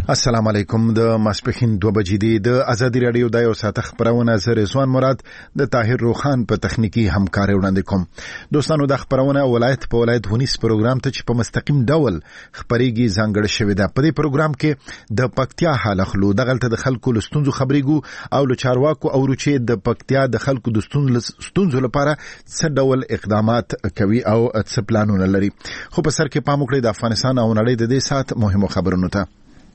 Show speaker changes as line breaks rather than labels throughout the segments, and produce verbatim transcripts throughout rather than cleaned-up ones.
السلام علیکم. د ماسپخین دوه بجې دی د ازادي رادیو د یو ساعت خبرونه زه رضوان مراد د طاهر روخان په تخنیکی همکاري وړاندې کوم. دوستانو د خبرونه ولایت په ولایت ونیس پروګرام ته چې په مستقیم ډول خبريږي ځانګړی شوی دی. په دې پروګرام کې د پکتیا حال خلو دغلت د خلکو لستونزو خبريګو او له چارواکو او چې د پکتیا د خلکو د ستونزو لپاره څه ډول اقدامات کوي او څه پلانونه لري. خو په سر کې پام وکړئ د افغانستان او نړۍ د دې سات مهمو خبرونو ته.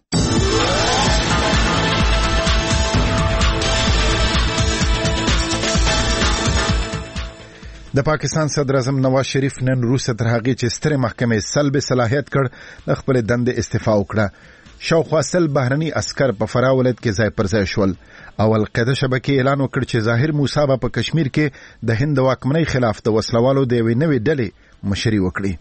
د پاکستان صدر اعظم نواز شریف نن روسه تر هغه چې ستره محکمې سلب صلاحیت کړ خپل دندې استعفا وکړه. شاوخوا سل بهرني عسكر په فراه ولایت کې ځای پر ځای شول. او القاعده شبکې اعلان وکړ چې ظاهر موسی په کشمیر کې د هند واکمنۍ خلاف د وسلوالو د یوې نوې ډلې مشري وکړي.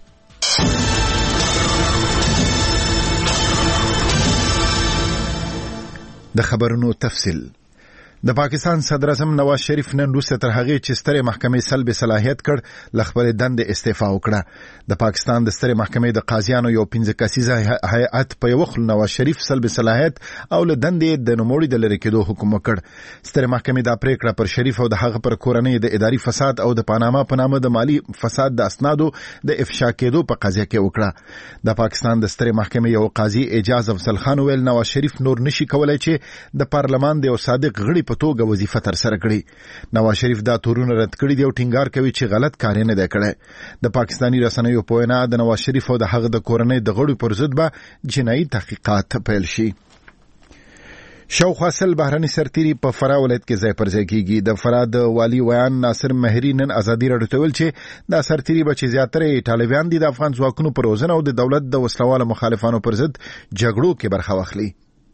د خبرونو تفصیل. د پاکستان صدر اعظم نواز شریف نن روسه تر هغه چې ستره محکمې سلب صلاحیت کړ لخبر دند استعفا وکړه. د پاکستان د ستره محکمې د قاضیانو یو پنځه کسیزه هیئت په یو خل نواز شریف سلب صلاحیت او له دند د نوموړي د لری کېدو حکم وکړ. ستره محکمې د پریکړه پر شریف او د هغه پر کورنۍ د اداري فساد او د پاناما په نامه د مالی فساد د اسنادو د افشا کېدو په قضیه کې وکړه. د پاکستان د ستره محکمې یو قاضي اجازه افضل خان ویل نواز شریف نور نشي کولای چې د پارلمان د یو صادق غړي په توګه وظیفه تر سره کړي. نواز شریف دا تورونه رد کړي دی او ټینګار کوي چې غلط کار نه دی کړی. د پاکستاني رسنیو په وینا د نواز شریف او د هغه د کورنۍ د غړو پر ضد به جنایي تحقیقات پیل شي. شاوخوا سل بهرني سرتیري په فراه ولایت کې ځای پر ځای کیږي. د فراه د والی ویان ناصر مهری نن ازادي راډیو ته ویل چې دا سرتیري به چې زیاتره طالبان دي د افغان ځواکونو پر روزنه او د دولت د وسلوالو مخالفانو پر ضد جګړو کې برخه واخلي.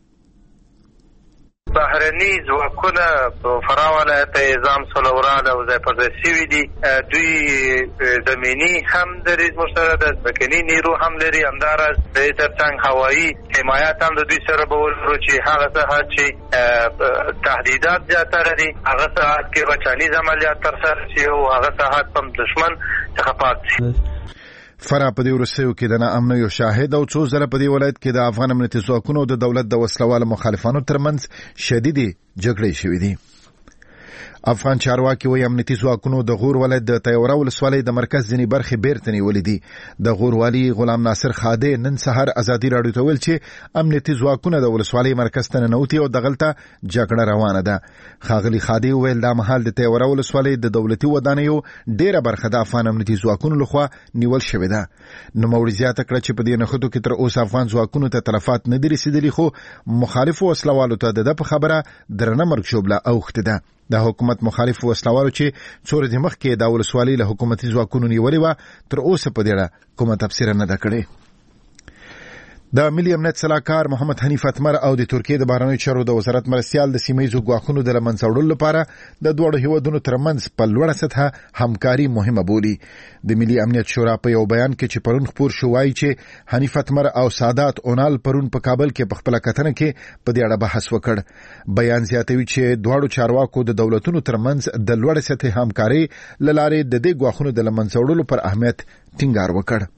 بهرني ځواکونه په فراه ولایت نظام سولورال او ځای پر ځای شوي دي. دوی زمینی هم لري مشترک د ځمکني نیرو هم لري، همداراز د ترڅنګ هوایي حمایت هم د دوی سره به ولرو چې هغه څه چې تهدیدات زیاتره دي هغه ساعت کې بچانیز عملیات ترسره شي او هغه ساعت هم دشمن څخه پات شي.
فراه په دې ورسېو کې د ناامنۍ یو شاهد او څو ځله په دې ولایت کې د افغان امنیتي ځواکونو د دولت د وسلوالو مخالفانو ترمنځ شدیدې جګړې شوې دي. افغان چارواکي وایي امنیتي ځواکونو د غور ولایت د تیوره ولسوالۍ د مرکز ځینې برخې بیرته نیولې دي. د غور والي غلام ناصر خاده نن سهار ازادي راډیو ته ویل چې امنیتي ځواکونه د ولسوالۍ مرکز ته ننوتي او دغلته جګړه روانه ده. ښاغلي خاده ویل دا مهال د تیوره ولسوالۍ د دولتي ودانیو ډیره برخه د افغان امنیتي ځواکونو لخوا نیول شوې ده. نوموړي زیاته کړه چې په دې نښتو کې تر اوسه افغان ځواکونو ته تلفات نه دي رسیدلي، خو مخالفو وسلوالو ته د په خبره درنه مرګ شوبله اوښته ده. د حکومت مخالف وسلوالو چې څو ورځې مخکې د ولسوالۍ له حکومتي ځواکونو نیولې وه تر اوسه په دې اړه کومه تبصره نه ده کړې. د ملي امنیت صلاحکار محمد حنیف اتمر او د ترکیې د بهرنیو چارو د وزارت مرستیال د سیمه‌ییزو ګواښونو د له منځه وړلو لپاره د دواړو هیوادونو ترمنځ په لوړه سطحه همکاري مهمه بولي. د ملي امنیت شورا په یو بیان کې چې پرون خپور شو وایي چې حنیف اتمر او سادات اونال پرون په کابل کې په خپله کتنه کې په دې اړه بحث وکړ. بیان زیاتوي چې دواړو چارواکو د دولتونو ترمنځ د لوړې سطحې همکاري له لارې د دې ګواښونو د له منځه وړلو پر اهمیت ټینګار وکړ.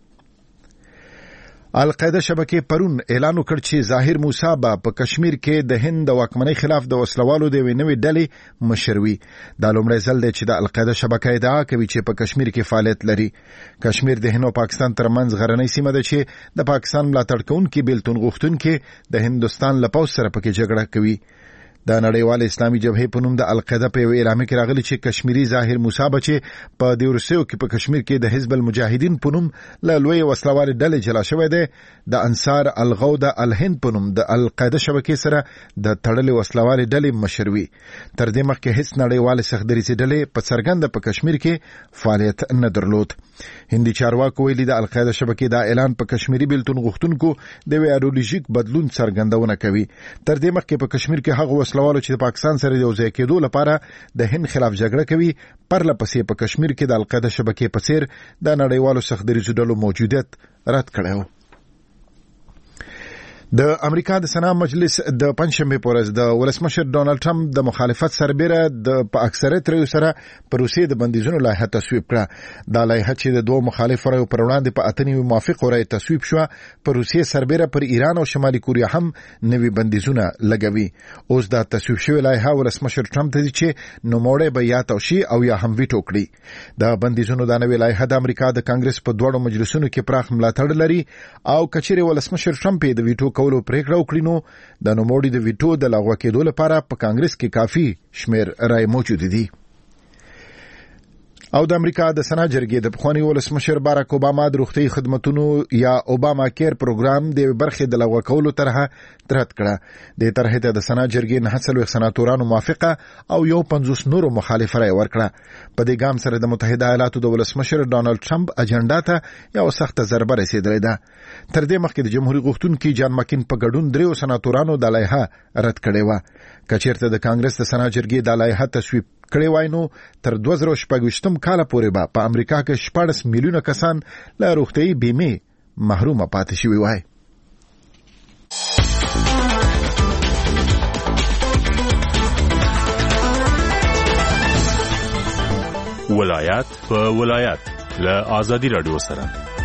القاعده شبکې پرون اعلان وکړ چې ظاهر موسی په کشمیر کې د هند د واکمنۍ خلاف د وسلوالو د یوې نوې ډلې مشر وي. دا لومړی ځل دی چې د القاعده شبکه ادعا کوي چې په کشمیر کې فعالیت لري. کشمیر د هند او پاکستان ترمنځ غرنۍ سیمه ده چې د پاکستان ملاتړ کوونکي بیلتون غوښتونکي د هندوستان له پوځ سره پکې جګړه کوي. د نړیوال اسلامي جبهې په نوم د القاعده په یو اعلامیه کې راغلي چې کشمیری ظاهر موسی چې په دې ورسېو کې په کشمیر کې د حزب المجاهدین په نوم له لوی وسلوال ډلې جلا شوی دی د انصار الغوده الهند په نوم د القاعده شبکې سره د تړلې وسلوال ډلې مشر وي. تر دې مخکې هیڅ نړیوال سختدریځي ډلې په څرګنده په کشمیر کې فعالیت نه درلود. هندي چارواکو ویلي د القاعده شبکې دا اعلان په کشمیری بیلتون غوښتونکو د ایډیولوژیک بدلون څرګندونه کوي. تر دې مخکې په کشمیر کې هغه وسلوالو چې د پاکستان سره د یو ځای کېدو لپاره د هند خلاف جګړه کوي پرله پسې په کشمیر کې د القاعده شبکې په څیر د نړیوالو سختدریځو ډلو موجودیت رد کړی و. د امریکا د سنا مجلس د پنځشنبه په ورځ د ولسمشر ډونالد ټرمپ د مخالفت سربېره د په اکثریت ریو سره پر روسیې د بندیزونو لایحه تصویب کړه. دا لایحه چې د دوه مخالف رایو پر وړاندې په اتنې موافق رای تصویب شو، پر روسیې سربېره پر ایران او شمالي کوریا هم نوي بندیزونه لګوي. اوس دا تصویب شوی لایحه ولسمشر ټرمپ ته چې نوموړی به یا توشي او یا هم ویټو کړي. د بندیزونو د نوي لایحه د امریکا د کانګرس په دوړو مجلسونو کې پراخ ملاتړ لري او کچېرې ولسمشر ټرمپ د ویټو کولو پریکړه وکړي نو د نوموړي د ویټو د لغوه کېدو لپاره په کانګرس کې کافي شمیر رای موجود دي. او د امریکا د سنا جرګې د پخوانی ولسمشر باراک اوباما د روغتي خدماتو یا اوباما کیر پروګرام د برخې د لغوه کولو طرحه ترت کړه. د طرحه ته د سنا جرګې نه هڅلو سناتورانو موافقه او یو پنځوس نورو مخالف رای ورکړه. په دې ګام سره د متحده ایالاتو د ولسمشر ډونالد ټرمپ اجنډا ته یو سخت ضربه رسیدلې ده. تر دې مخکې د جمهوریت غوښتونکو جان مکین په ګډون دریو سناتورانو د لایحه رد کړې و. کچېرته د کانګرس د سنا جرګې د لایحه تصویب کړي وای نو تر دوه زره شپږ کال پورې به په امریکا کې شپږ میلیونه کسان له روغتي بیمه محروم پاتې شوي وای.
ولایت په ولایت له آزادی رادیو سره.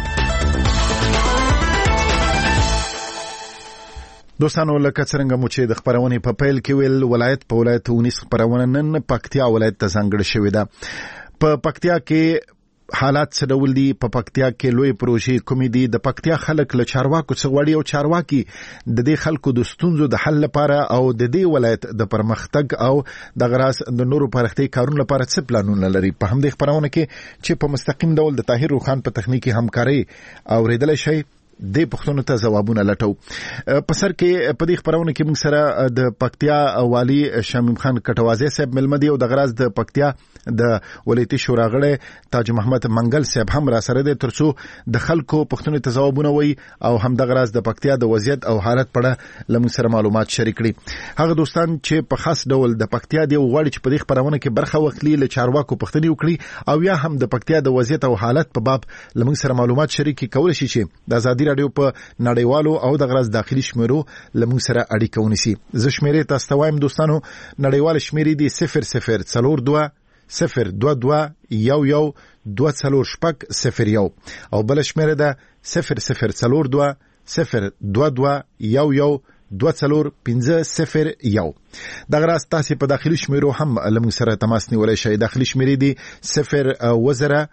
دوستانو لکه څنګه مو چې د خبرونې په پیل کې ویل، ولایت په ولایت اونیس خبرونه نن پکتیا ولایت ته ځانګړې شوې ده. په پکتیا کې حالات څه ډول دي؟ په پکتیا کې لوی پروژې کومې دي؟ د پکتیا خلک له چارواکو څخه غواړي او چارواکي د دې خلکو د ستونزو د حل لپاره او د دې ولایت د پرمختګ او د غراس د نورو پرختي کارونو لپاره څه پلانونه لري؟ په همدې خبرونه کې چې په مستقیم ډول د طاهر روخان په تخنیکی همکاري اوریدل شي د پښتون ته جوابونه لټو. په سر کې په دې خبرونه کې موږ سره د پکتیا والی شمیم خان کټوازی صاحب ملمدي او د غراز د پکتیا د ولایتي شورا غړی تاج محمد منګل صاحب هم را سره د ترڅو د خلکو پښتون ته جوابونه وي او هم د غراز د پکتیا د وضعیت او حالت په اړه لمو سره معلومات شریک کړي. هغه دوستان چې په خاص ډول د پکتیا دی غواړي چې په دې خبرونه کې برخه واخلي، له چارواکو پښتني وکړي او یا هم د پکتیا د وضعیت او حالت په باب لمو سره معلومات شریک کول شي چې د آزادي رادیو په نړیوالو او د غرض داخلي شمیرو لمون سره اړیکه ونیسي. زه شمیرې تاسو ته وایم دوستانو، نړیوال شمیرې دي صفر صفر څلور دوه صفر دوه دوه یو یو دوه څلور شپږ صفر یو او بل شمیرې ده صفر صفر څلور دوه صفر دوه دوه یو یو دوه څلور پنځه صفر یو. د غرض تاسو په داخلي شمیرو هم لمون سره تماس نیولای شئ. داخلي شمیرې دي صفر وزره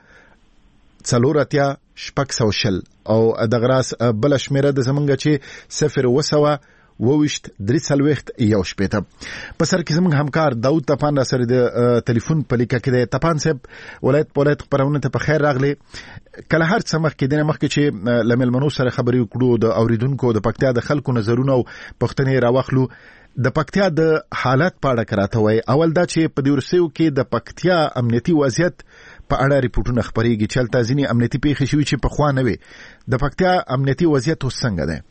څلور اتیا شپږ سو شل او د غراس بل شمیره د زمونږ چې صفر وسوه ووشت درې څلوېښت یو شپېته. په سر کې زمونږ همکار داود تپان را سره د ټلیفون په لیکه کې دی. تپان صاحب، ولایت په ولایت خبرونه ته په خیر راغلی. کله هر څه مخکې دنه مخکې چې له مېلمنو سره خبرې وکړو، د اوریدونکو د پکتیا د خلکو نظرونه او پوښتنې راوخلو. د پکتیا د حالت په اړه کراته وای. اول دا چې په دې ورسېو کې د پکتیا امنیتي وضعیت په اړه ریپورتونه خبرېږي چې هلته ځینې امنیتي پیښې شوي چې پخوا نه وي. د پکتیا امنیتي وضعیت اوس څنګه دی؟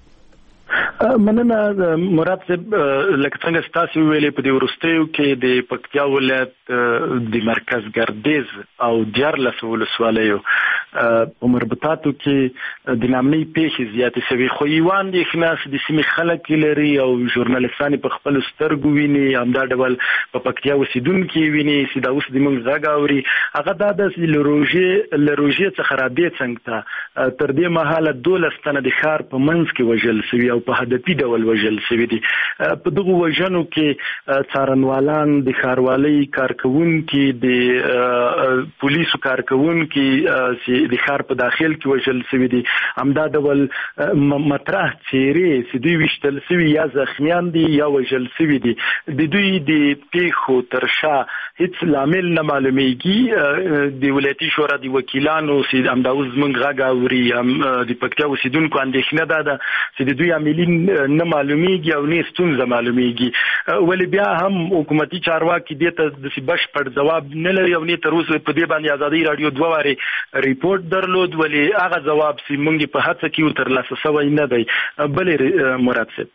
مننه مراد صاحب. لکه څنګه ستاسو ویلې په دې ورستیو کې د پکتیا ولایت د مرکز ګردیز او دیارلس ولسوالیو په مربوطاتو کې د نامنۍ پیښې زیاتې شوي، خو یوان د خلاص د سیمې خلک لري او ژورنالیستان په خپل سترګو ویني، همدا ډول په پکتیا اوسیدونکي ویني چې دا اوس د موږ غږ اوري. هغه دا د لروژې لروژې څخه رابې څنګ ته تر دې مهاله دولس تنه د ښار په منځ کې وژل شوي او په هدفي ډول وژل شوي دي. په دغو وژنو کې څارنوالان، د ښاروالۍ کارکوونکي، د پولیسو کارکوونکي چې د ښار په داخل کې وژل شوي دي. همدا ډول مطرح څېرې چې دوی ویشتل شوي یا زخمیان دي یا وژل شوي دي. د دوی د پیښو تر شا هیڅ لامل نه معلومیږي. د ولایتي شورا د وکیلانو چې همدا اوس زموږ غږ اوري، هم د پکتیا اوسیدونکو اندېښنه دا ده چې د دوی عاملین نه معلومیږي او نه ستونزه معلومیږي. ولې بیا هم حکومتي چارواکي دې ته د بشپړ ځواب نه لري او نه تر اوسه په دې باندې آزادي رادیو دوه وارې ریپورت درلود، ولې هغه جواب چې موږ په هڅه کې ترلاسه شوی نه دی. بلې مراد صاحب،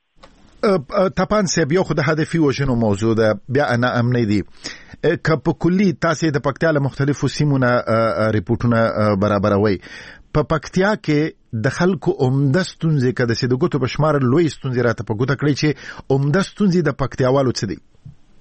تپان صاحب، یو خو د هدفي وژنو موضوع ده، بیا نه امني دي. که په کلی تاسو د پکتیا له مختلفو سیمونو ریپورتونه برابروي، په پکتیا کې د خلکو عمده ستونزې که داسې د ګوتو په شمار لوی ستونزې راته په ګوته کړئ چې عمده ستونزې د پکتیاوالو څه دي؟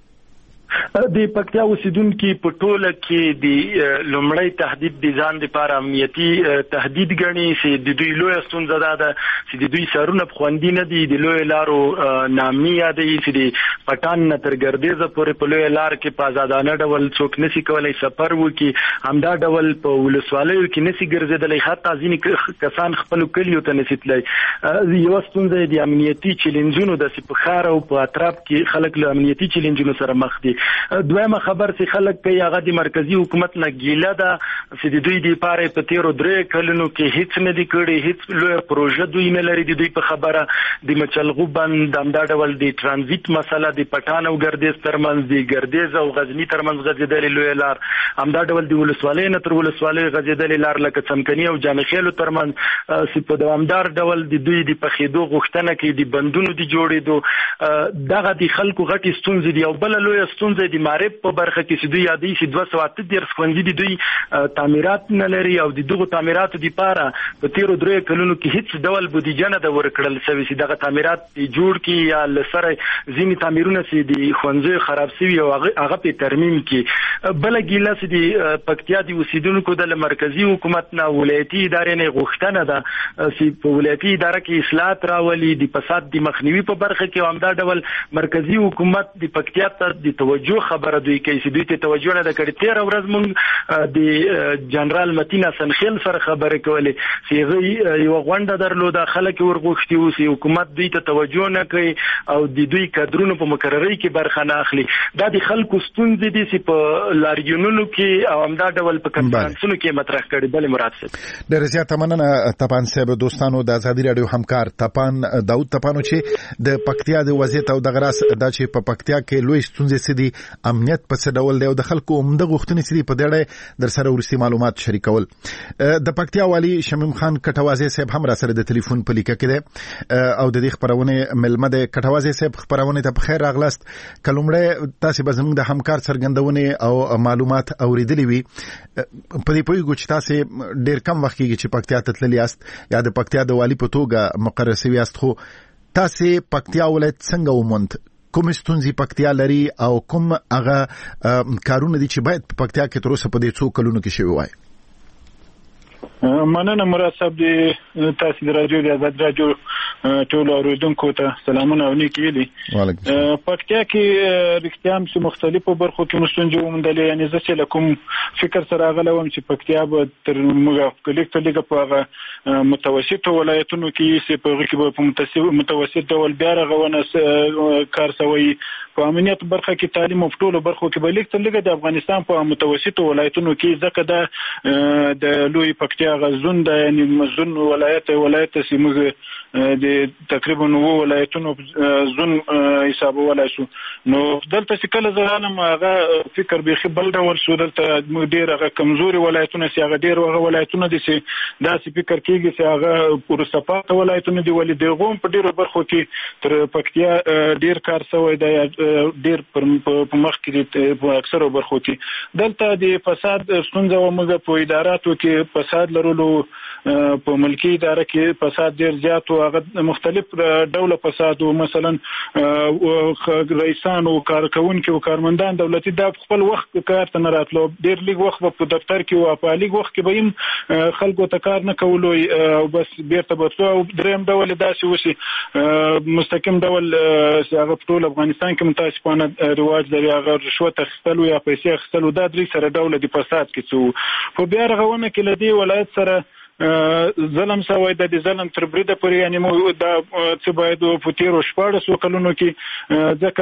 د پکتیا اوسیدونکو په ټوله کې د لومړی تهدید د ځان لپاره امنیتي تهدید ګڼي چې د دوی لوی ستونزه ده چې د دوی سرونه خوندي نه دي، د لوی لارو نامي یادوي چې د پټان نه تر ګردیزه پورې په لوی لار کې په آزادانه ډول څوک نشي کولی سفر وکړي، همدا ډول په ولسوالیو کې نشي ګرځېدلی، حتی ځینې کسان خپلو کلیو ته نشي تللی. یوه ستونزه د امنیتي چیلنجونو داسې په ښار او په اطراف کې خلک له امنیتي چیلنجونو سره مخ دي. دویمه خبر چې خلک کوي هغه د مرکزی حکومت نه ګیله ده چې د دوی د لپاره په تیرو درې کلونو کې هیڅ نه دي کړي، هیڅ لوی پروژه دوی نه لري. د دوی په خبره د مچلغو بند همدا ډول د ترانزیت مسله د پټان او ګردیز ترمنځ، د ګردیز او غزنی ترمنځ غځېدلې لوی لار، همدا ډول د ولسوالۍ نه تر ولسوالۍ غځېدلې لار لکه څمکني او جانخیلو ترمنځ چې په دوامدار ډول د دوی د پخېدو غوښتنه کوي، د بندونو د جوړېدو. دغه د خلکو غټې ستونزې دي. او بله لویه ستونزه د معرب په برخه کې چې دوی یادوي چې دوه سوه اته دېرش ښوونځي د دوی تعمیرات نه لري او د دغو تعمیراتو دپاره په تېرو دریو کلونو کې هیڅ ډول بودیجه نه ده ورکړل سوې چې دغه تعمیرات جوړ کړي یا له سره ځینې تعمیرونه چې د ښوونځیو خراب سوي او هغه پې ترمیم کړي. بله ګیله چې د پکتیا د اوسېدونکو د له مرکزي حکومت نه ولایتي ادارې نه غوښتنه ده چې په ولایتي اداره کې اصلاحات راولي، د فساد د مخنیوي په برخه کې، او همدا ډول مرکزي حکومت د پکتیا ته د توجه خبره دوی کوي چې دوی ته توجه نه ده کړې. تېره ورځ موږ د جنرال متین حسنخیل سره خبرې کولې چې هغوی یوه غونډه درلوده، خلک یې ورغوښتي وو چې حکومت دوی ته توجه نه کوي او د دوی کادرونو په مقررۍ کې برخه نه اخلي. دا د خلکو ستونزې دي چې په لاریونونو کې او همدا ډول په کنفرانسونو کې مطرح کړي. بلې مراد صاحب،
ډېره زیاته مننه تپان صاحب. دوستانو، د ازادي راډیو همکار تپان داود تپانو چې د پکتیا د وضعیت او دغه راز دا چې په پکتیا کې لوی ستونزې څه دي، امنیت په څه ډول دی او د خلکو عمده غوښتنې څه دي، په دې اړه در سره وروستي معلومات شریکول. د پکتیا والي شمیم خان کټوازی صاحب هم را سره د ټلیفون په لیکه کې دی او د دې خپرونې ملمه دی. کټوازی صاحب، خپرونې ته په خیر راغلاست. که لومړی تاسې به زموږ د همکار څرګندونې او معلومات اورېدلي وي، په دې پوهېږو چې تاسې ډېر کم وخت کېږي چې پکتیا ته تللي یاست یا د پکتیا د والي په توګه مقرر سوي یاست، خو تاسې پکتیا ولایت څنګه وموند؟ کوم ستونزې پکتیا لري او کوم هغه کارونه دي چې باید په پکتیا کې تر اوسه په دې څو کلونو کې شوي وای؟
مننه مراد صاحب. د تاسو د راډیو د آزاد راډیو ټولو اوریدونکو ته سلامونه او نیکې ویلي. پکتیا کې رښتیا هم چې مختلفو برخو کې مستونزې وموندلې، یعنې زه چې له کوم فکر سره راغلی وم چې پکتیا به تر موږ لږ تر لږه په هغه متوسطو ولایتونو کې چې په هغه کې به په متوسط ډول بیا رغونه کار سوی، په امنیت برخه کې تعلیم او ټولو برخو کې به لږ تر لږه د افغانستان په متوسطو ولایتونو کې ځکه دا د لوی پکتیا غزون ده، یعنی مزون ولایت ولایت چې موږ د تقریبا نو ولایتونو زون حسابولای شو. نو دلته چې کله زرانم هغه فکر به بل ډول شو، دلته موږ ډیر هغه کمزوري ولایتونه چې هغه ډیر هغه ولایتونه دي چې داسې فکر کېږي چې هغه پرسپات ولایتونه دي، ولې دغه په ډیرو برخو کې تر پکتیا ډیر کار شوی دی، ډیر په مخ کې په اکثرو برخو کې. دلته د فساد ستونزه و، موږ په اداراتو کې فساد لرلو، په ملکی اداره کې فساد ډیر زیات او هغه مختلف ډوله فساد، مثلا رئیسان او کارکونکو او کارمندان دولتي د خپل وخت کار ته نه راتلو، ډیر لږ وخت په دفتر کې او په لږ وخت کې به هم خلکو ته کار نه کولو او بس بیرته بتلو. او دریم ډول داسې وشي مستقیم ډول هغه په ټول افغانستان کې متاسفانه رواج لري، هغه رشوت اخیستل یا پیسې اخیستل، دا درې سره ډول د فساد کې څو په بیا رغونه کې لدی ولایت سره ظلم سوی د ظلم تر بریده پورې، یعنی مو دا څه باید په تیرو شپاړسو کلونو کې ځکه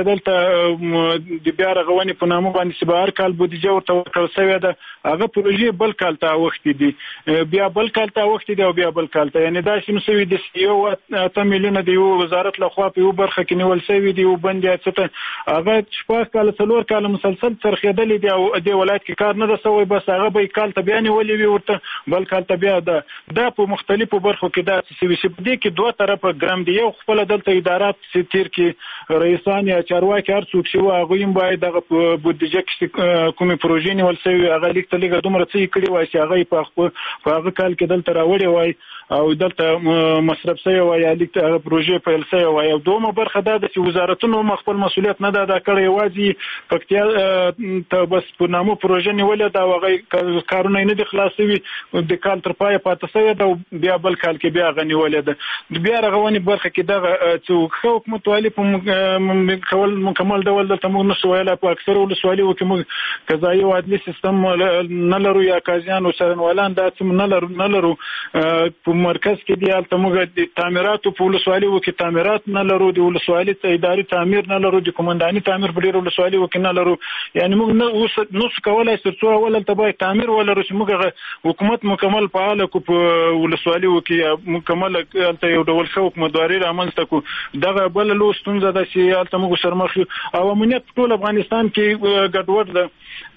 دلته د بیا رغونې په نامه باندې چې به هر کال بودیجه ورته ورکړل سوې ده، هغه پروژې بل کال ته اوښتې دي، بیا بل کال ته اوښتې دي او بیا بل کال ته، یعنی داسې نو سوي د یو اته میلیونه د یو وزارت لخوا په یو برخه کې نیول سوي دي، یو بند یا څه ته هغه شپږ کاله څلور کاله مسلسل څرخېدلې دي او دې ولایت کې کار نه ده سوی، بس هغه به کال ته بیا نیولې وي ورته، بل کال ته بیا د دا په مختلفو برخو کې دا څه وي په دې کې دوه طرفه ګرام دی. یو خپل دلته ادارات تیر کې رئیسان یا چارواکي هر څوک چې هغه هم باید دغه بودیجه کې کومې پروژې نیول شوی هغه لیک ته لیکه دومره څه کړي وای چې هغه په هغه کال کې دلته راوړي وای او دلته مصرف شوی وای یا لیک ته پروژې پیل شوی وای. او دومره برخه دا د وزارتونو خپل مسؤلیت نه ده کړی وایي پکتیا ته بس په نامو پروژې نیولې دا هغه کارونه نه دي خلاصوي د کال تر پای پاتې شوی دا بیا بل کال کې بیا غنیولې ده بیا رغونی برخه کې دا څوک حکومت والی په کول مکمل ډول د تمو نشو ویلا په اکثر ولسوالۍ کې موږ قضایي او عدلي سیستم نه لرو یا قاضیان او څارنوالان دا څه نه لرو نه لرو په مرکز کې دی البته موږ د تعمیرات په ولسوالۍ کې تعمیرات نه لرو د ولسوالۍ ته اداري تعمیر نه لرو د کومنداني تعمیر په ډیرو ولسوالۍ کې نه لرو. یعنی موږ نه نو کولای ترڅو اول ته به تعمیر ولرو چې موږ حکومت مکمل فعال کو په ولسوالۍ کې مکمل البته یو ډول حکومتداري رامنځته کو. دغه بل لوستونزه د سیاست موږ سرمخ او امنیت ټول افغانستان کې ګډوډ ده.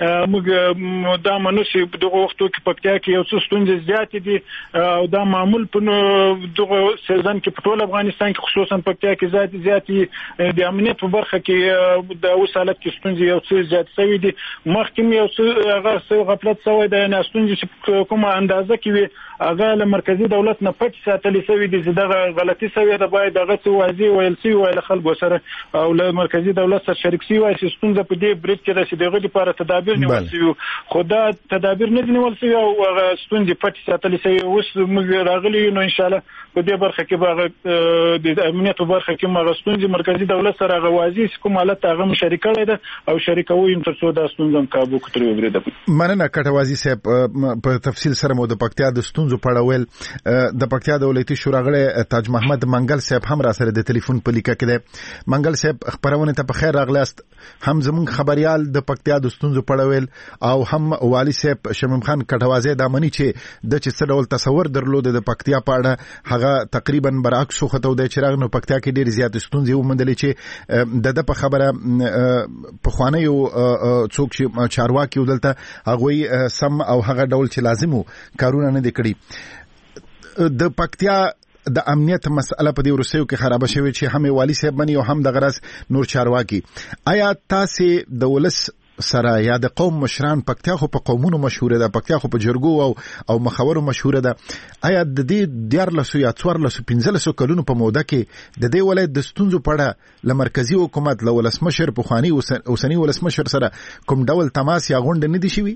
موږ دا منوسي په دغه وختو کې پکتیا کې یو څه ستونزې زیاتې دي او دا معمول په دغه سیزن کې په ټول افغانستان کې خصوصا پکتیا کې زیاتې زیاتې د امنیت په برخه کې د اوس حالت کې ستونزې یو څه زیات شوي دي. مخکې یو څه هغه غفلت شوی دی نه ستونزې چې کومه اندازه کې وي هغه له مرکزی دولت نه پټ ساتل شوی دي چې دغه غلطي شوی ده باید دغه څه واضح ویل شي ویل خلکو سره او له مرکزی دولت سره شریک شي وایي چې ستونزه په دې برید کې رسیدي دغه لپاره تدابیر نیول شي خو دا تدابیر نه نیول شي او ستونزې پټ ساتل شي. اوس موږ راغلي نو ان شاء الله په دې برخه کې به د امنیت برخه کې موږ ستونزې مرکزی دولت سره غوازي کوم حالت هغه مشارکت کړی ده او شریکوي تر څو دا ستونزې قابو کړو وګړي.
مننه کټوازی صاحب په تفصیل سره مو د پکتیا د ستونزو په اړه ویل. د پکتیا د ولایتي شورا غړی تاج محمد منګل صاحب هم را سره د ټلیفون په لیکه کې دی. منګل صاحب خبرونه ته په خیر راغلاست. هم زموږ خبريال د پکتیا د ستونزو په اړه ویل او هم والی صاحب شمیم خان کټوازی د امنی چې د چ څه ډول تصور درلود د پکتیا په اړه هغه تقریبا برعکس خو د چراغ نو پکتیا کې ډیر زیات ستونزې ومندل چې د د په خبره په خوانه یو څوک چې چارواکي ودلته هغه سم او هغه ډول چې لازمو کارونه نه دکړي. د پکتیا د امنیت مسله په دې ورسېو کې خراب شوی چې هم والی صاحب منی او هم د غرض نور چارواکي. آیا تاسو د ولس سره یا د قوم مشران پکتیا خو په قومونو مشهور ده پکتیا خو په جرګو او او مخاورو مشهور ده آیا د دې دیار لسو یا څوار لسو پنځه لسو کلونو په موده کې د دې ولایت د ستونزو په اړه ل مرکزی حکومت له ولسمشر په خواني اوسنی ولسمشر سره کوم ډول تماس یا غونډه نه دي شوی؟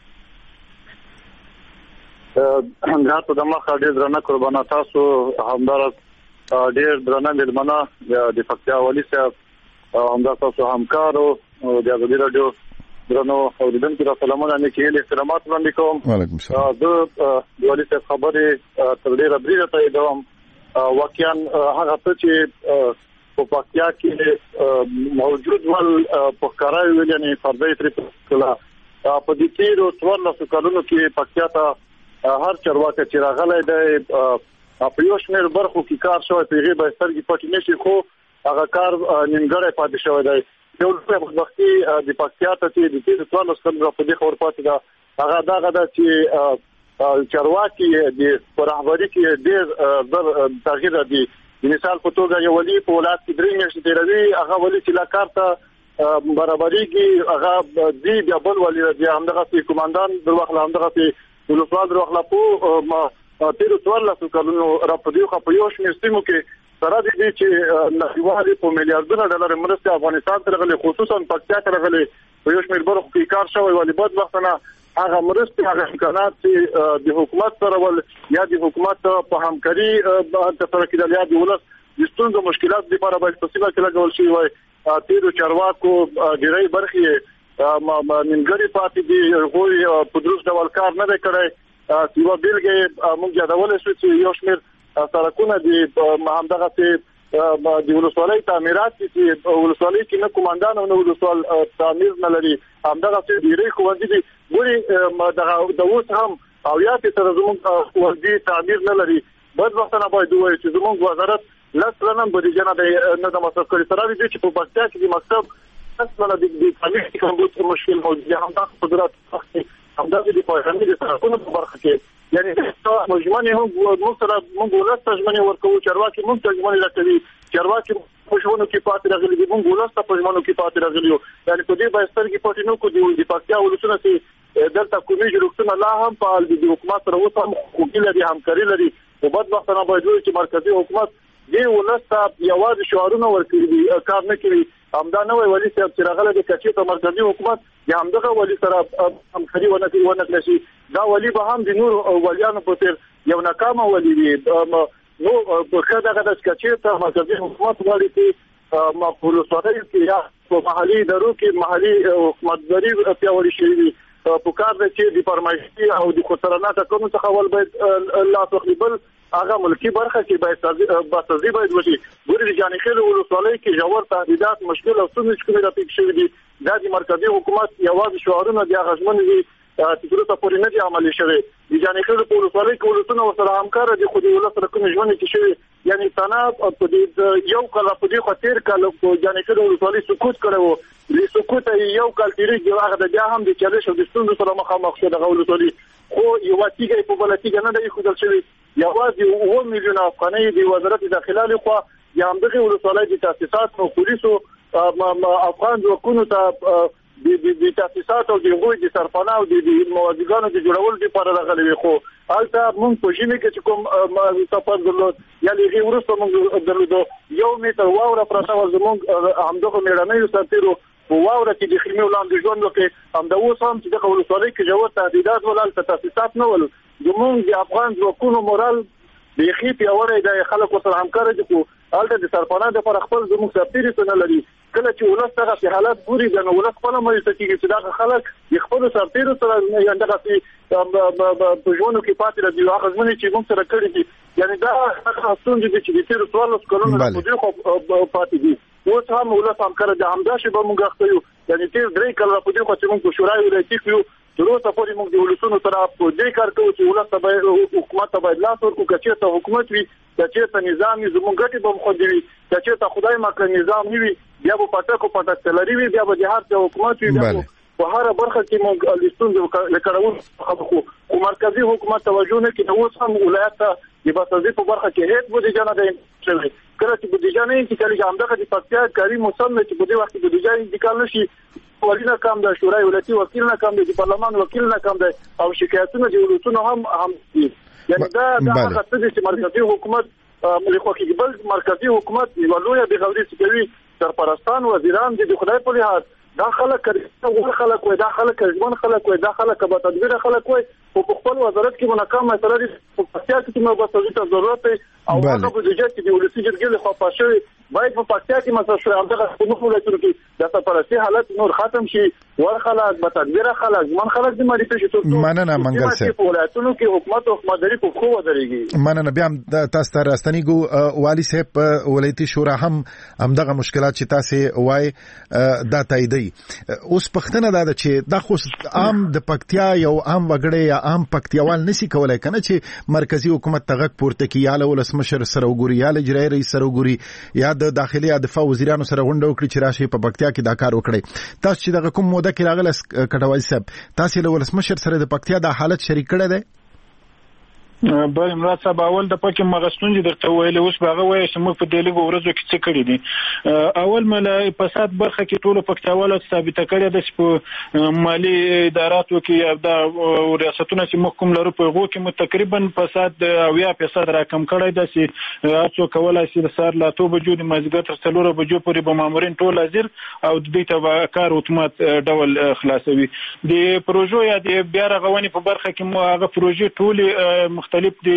همدا ته د مخه ډیر درنه قربانا تاسو همدار ډیر درنه ملمنه د پکتیا والی صاحب همدا تاسو همکارو د ازادي رادیو درنو اوریدونکو ته سلامونه نیکې احترامات وړاندې کوم.
وعلیکم السلام.
د والی صاحب خبرې تر ډیره بریده ته دوم واقعا هغه څه چې په پکتیا کې موجود ول په کارای ویل نه فرضي تر کلا په دې تیرو څوارلسو کلونو کې پکتیا ته هر چرواکه چې راغلی دی په یو شمېر برخو کې کار شوی په هغې به سترګې پټې نه شي خو هغه کار نیمګړی پاتې شوی دی. یو څه وختي د پکتیا ته چې د دې څوارلسو کلونو په دې خبر پاتې ده هغه دغه ده چې چرواکي د رهبري کې ډېر تغییر دی. مثال په توګه یو ولی په ولایت کې درې میاشتې تیروي هغه ولی چې لا کار ته برابرېږي هغه دی بیا بل ولی دی همدغه کوماندان د وخت همدغه ولسوال د وخت په تیرو څوارلسو کلونو راپدیو خو په یو شمېر سیمو کې سره دي چې نړیوالي په میلیارډونو ډالر مرسته افغانستان ته غلي خصوصا پکتیا ته غلي په یو شمېر برخو کې کار شوی ولی بد وخت نه هغه مرسته هغه امکانات چې د حکومت سره ول یا د حکومت په همکاري د ترکیب یا د ولس د ستونزو مشکلات لپاره باید په سیمه کې لګول شي وای تیرو چارواکو ډیری برخې منګری پاتې دي خو په دروس ډول کار نه کړی سیوا بیلګه موږ یادول شو چې یو شمېر سرکونه دي همدغه چې د ولسوالۍ تعمیرات چې ولسوالۍ کې نه کوماندان او نه ولسوال تعمیر نه لري همدغه چې ډیری خوندې دي ګوري د اوس هم او یا چې تر زموږ خوندې تعمیر نه لري بد وخت نه باید وایي چې زموږ وزارت لسلنه بودیجه نه د مصرف کړي سره دي چې په پکتیا کې د مکتب لسلنه د تعمیر کوم مشکل موجود همدغه قدرت همدغه د پایښت د سرکونو په برخه کې یعنی مجمنه هم موږ سره موږ ولست مجمنه ورکو چارواکي موږ مجمنه راکوي چارواکي پښونو کې پاتې راغلي دي موږ ولست پښونو کې پاتې راغلي یعنی په دې باستر کې پټینو کو دی د پاکستان ولسونه چې دلته کومي جوړښتونه لا هم په د حکومت سره اوس هم خوګي لري همکاري لري او بدبختانه باید چې مرکزی حکومت دې ولست یوازې شعارونه ورکړي دي کار نه کوي همدا نه وی ولی صاحب چې راغله د کچې ته مرکزی حکومت یا همدغه ولی سره همکاري ونه کوي ونه کړي دا ولی به هم د نور ولیانو په تیر یو ناکامه ولی دی نو په خدای غدا چې ته مرکزی حکومت غواړي چې مقبول سره کې یا په محلي ادارو کې محلي حکومتداري پیاوړي شي په کار د چې د فرمایشي او د خطرناک کارونو څخه ول باید لا تخریبل هغه ملکی برخه کې باید باسازي باید وشي ګوري د جانخیل ولسوالۍ کې جوړ تهدیدات مشکل او څه چې کومه راپیښ شوې دي د مرکزی حکومت یوازې شعارونه د غژمن دي چې تر پورې نه دي عملي شوی د جانخیل په ولسوالۍ کې ولسونه سره همکار دي خو د ولس سره کوم ژوند کې شوی یعنی تناب په دې یو کال په دې خاطر کال په جانخیل ولسوالۍ سکوت کړو د سکوت یو کال تیرې هغه د بیا هم د چالش او د ستونزو سره مخامخ شو د ولسوالۍ خو یو واتیګي په بلتیګ نه دی خو د شوی یوازې اوه میلیون افغانۍ د وزارت داخله لخوا یا هم دغه ولسوالۍ د تاسیسات او پولیسو افغان ځواکونو ته د د تاسیسات او د غوي د سرپناه او د موادګانو د جوړول لپاره راغلي خو البته موږ په ژمي کې کوم سفر درلود یعنی غي ورسته موږ درلود یو میټر واوره پراته و زموږ همدغه میړنۍ سرتیرو په واوره کې د خیمه ولاندې ژوند وکړي هم د اوس هم چې د ولسوالۍ کې جوړ تهدیدات ولال تاسیسات نه ول زموږ د افغان ځواکونو مورال د خې پیاوړی د خلکو سره همکاري دي البته د سرپناه د پر خپل زموږ سرتیري څنګه لري کله چې ولس څنګه په حالت پوری د ولس خپل مې ستېږي چې دا خلک د خپل سرتیرو سره یا دغه په ژوندو کې پاتې راځي هغه ځمنه چې موږ سره کړی دي یعنی دا خاصون دي چې د تیر څوارلس کلونو په دې خو پاتې دي اوس هم ولس همکار د همداشي به موږ غوښتو یعنی تیر درې کله په دې خو چې موږ شورای ولایتي کیو تر اوسه پورې موږ د ولسونو سره په دې کار کوو چې ولس ته حکومت ته باید لاس ورکړو چې ته حکومت وي چې ته نظام زموږ ګټي به مخ دی چې ته خدای مکه نظام نیوي بیا په پټکو پټک تلری وي بیا به د هر حکومت وي بیا په هر برخه کې موږ لیستون لکړو خو مرکزی حکومت توجه نه کوي اوس هم ولایت ته د باسازي په برخه کې هیڅ بودیجه نه دی شوی کله چې بودیجه نه چې کله همدغه د پکتیا کاری موسم چې په دې وخت کې بودیجه انتقال نشي ولینا کم د شورای ولایتي وکیل نه کم د پارلمان وکیل نه کم د او شکایتونه د ولایتونو هم هم دي یعنی دا د هغه چې مرکزی حکومت ملي خو کې بل مرکزی حکومت ولویا د غوړي سپوي سرپرستان وزیران د خدای په لحاظ دا خلک کړي خلک وای دا خلک ځمن خلک وای دا خلک به تدبیر خلک وای په خپل وزارت کې مناکام مسله دي په پکتیا کې موږ به تاسو ضرورت او هغه بودیجه چې د ولسی جرګې له خوا پاشوي باید په پکتیا کې مسله شوی همدغه په ولایتونو کې د سپارسي حالت نور ختم شي ور خلک به تدبیر خلک ځمن خلک د ماري ته شي
مننه منګل سه
په ولایتونو کې حکومت او حکومتداري په خو ودرېږي
مننه بیا تاسو ته راستنیګو والی صاحب ولایتي شورا هم همدغه مشکلات چې تاسو وای دا تاییدي اوس پښتنه دا چې د خو عام د پکتیا یو عام وګړی یا عام پکتیاوال نسی کولای کنه چې مرکزی حکومت تغک پورته کی یاله ولسمشر سره وګوري یاله اجرایی رئیس سره وګوري یا د داخلي یا دفاع وزیرانو سره غونډه وکړي چې راشي په پکتیا کې دا کار وکړي تاسو چې دغه کوم موده کې راغله کټوال صاحب تاسو له ولسمشر سره د پکتیا د حالت شریک کړی دی
بل مراد صاحب اول د پکې مغستون دي درته ویل اوس باغه وای چې موږ په دې لګو ورځو کې څه کړی دي اول مله فساد برخه کې ټول پکتیاواله ثابت کړی د په مالی اداراتو کې د ریاستونو چې محکوم لرو په غو کې تقریبا فساد او یا فساد راکم کړی د چې تاسو کولای شئ د سار لا تو بجو د مزګر تر څلور بجو پورې به مامورین ټول حاضر او د دې ته کار اتومات ډول خلاصوي د پروژو یا د بیا رغونې په برخه کې مو هغه پروژې ټول مختلف دي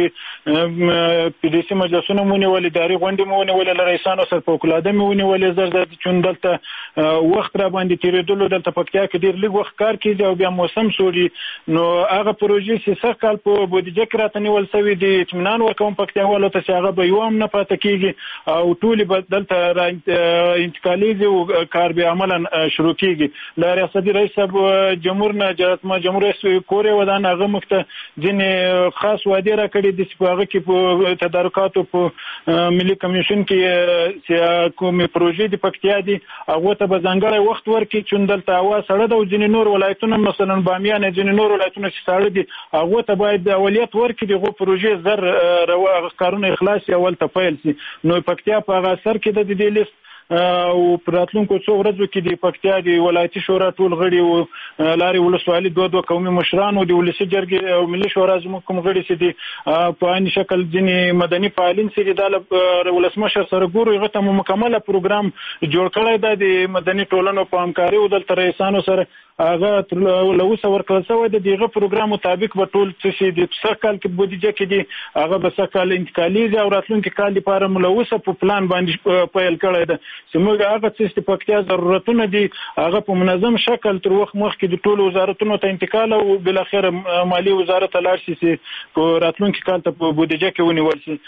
په دې سیمه جاسونه مونږ ولې داري غونډې مونږ ولې رئیسانو سره په کلاده مونږ ولې زر زر چون دلته وخت را باندې تیرېدل دلته پکتیا کې ډیر لږ وخت کار کیږي او بیا موسم سوري نو هغه پروژې چې څه کال په بودیجه کې راته نیول شوی دي اطمینان ورکوم پکتیا ولته چې هغه به یو هم نه پاتې کیږي او ټول به دلته انتقالیږي او کار به عملاً شروع کیږي لا ریاستي رئیس جمهور نه جمهور رئیس کورې ودان هغه مخته ځینې خاص وعده را کړې د هغه کې په تدارکاتو په ملي کمیشن کې چې کومه پروژې د پکتیا دي هغه ته به ځانګړی وخت ورکړي چې دلته هوا سړه ده او ځینې نور ولایتونه مثلا بامیان ځینې نور ولایتونه چې سړه دي هغه ته باید اولویت ورکړي دغه پروژې زر روا کارونه اخلاص اول ته پیل شي. نو پکتیا په هغه اثر کې د دې لیست او پراتلونکو څو ورځو کې د پکتیا د ولایتي شورا ټول غړي او لاري ولسوالي دوه دوه قومي مشران او د ولسی جرګې او ملي شورا زموږ کوم غړي چې دي په عین شکل ځینې مدني فعالین چې د ولسمشر سره ګورو هغه ته مکمله پروګرام جوړ کړی دی د مدني ټولنو په همکاري او د رئیسانو سره هغه تر لوسه ورکړل شوی د دغه پروګرام مطابق به ټول څه د سرکال کې بودیجه کې دي هغه به سرکال انتقالي او راتلونکي کال لپاره ملوثه په پلان باندې پیل کړی دی چې موږ هغه څه چې پکتیا ضرورتونه دي هغه په منظم شکل تر وخت مخکې د ټولو وزارتونو ته انتقال او بل اخر مالی وزارت لاړ شي چې په راتلونکي کال ته په بودیجه کې ونیول شي.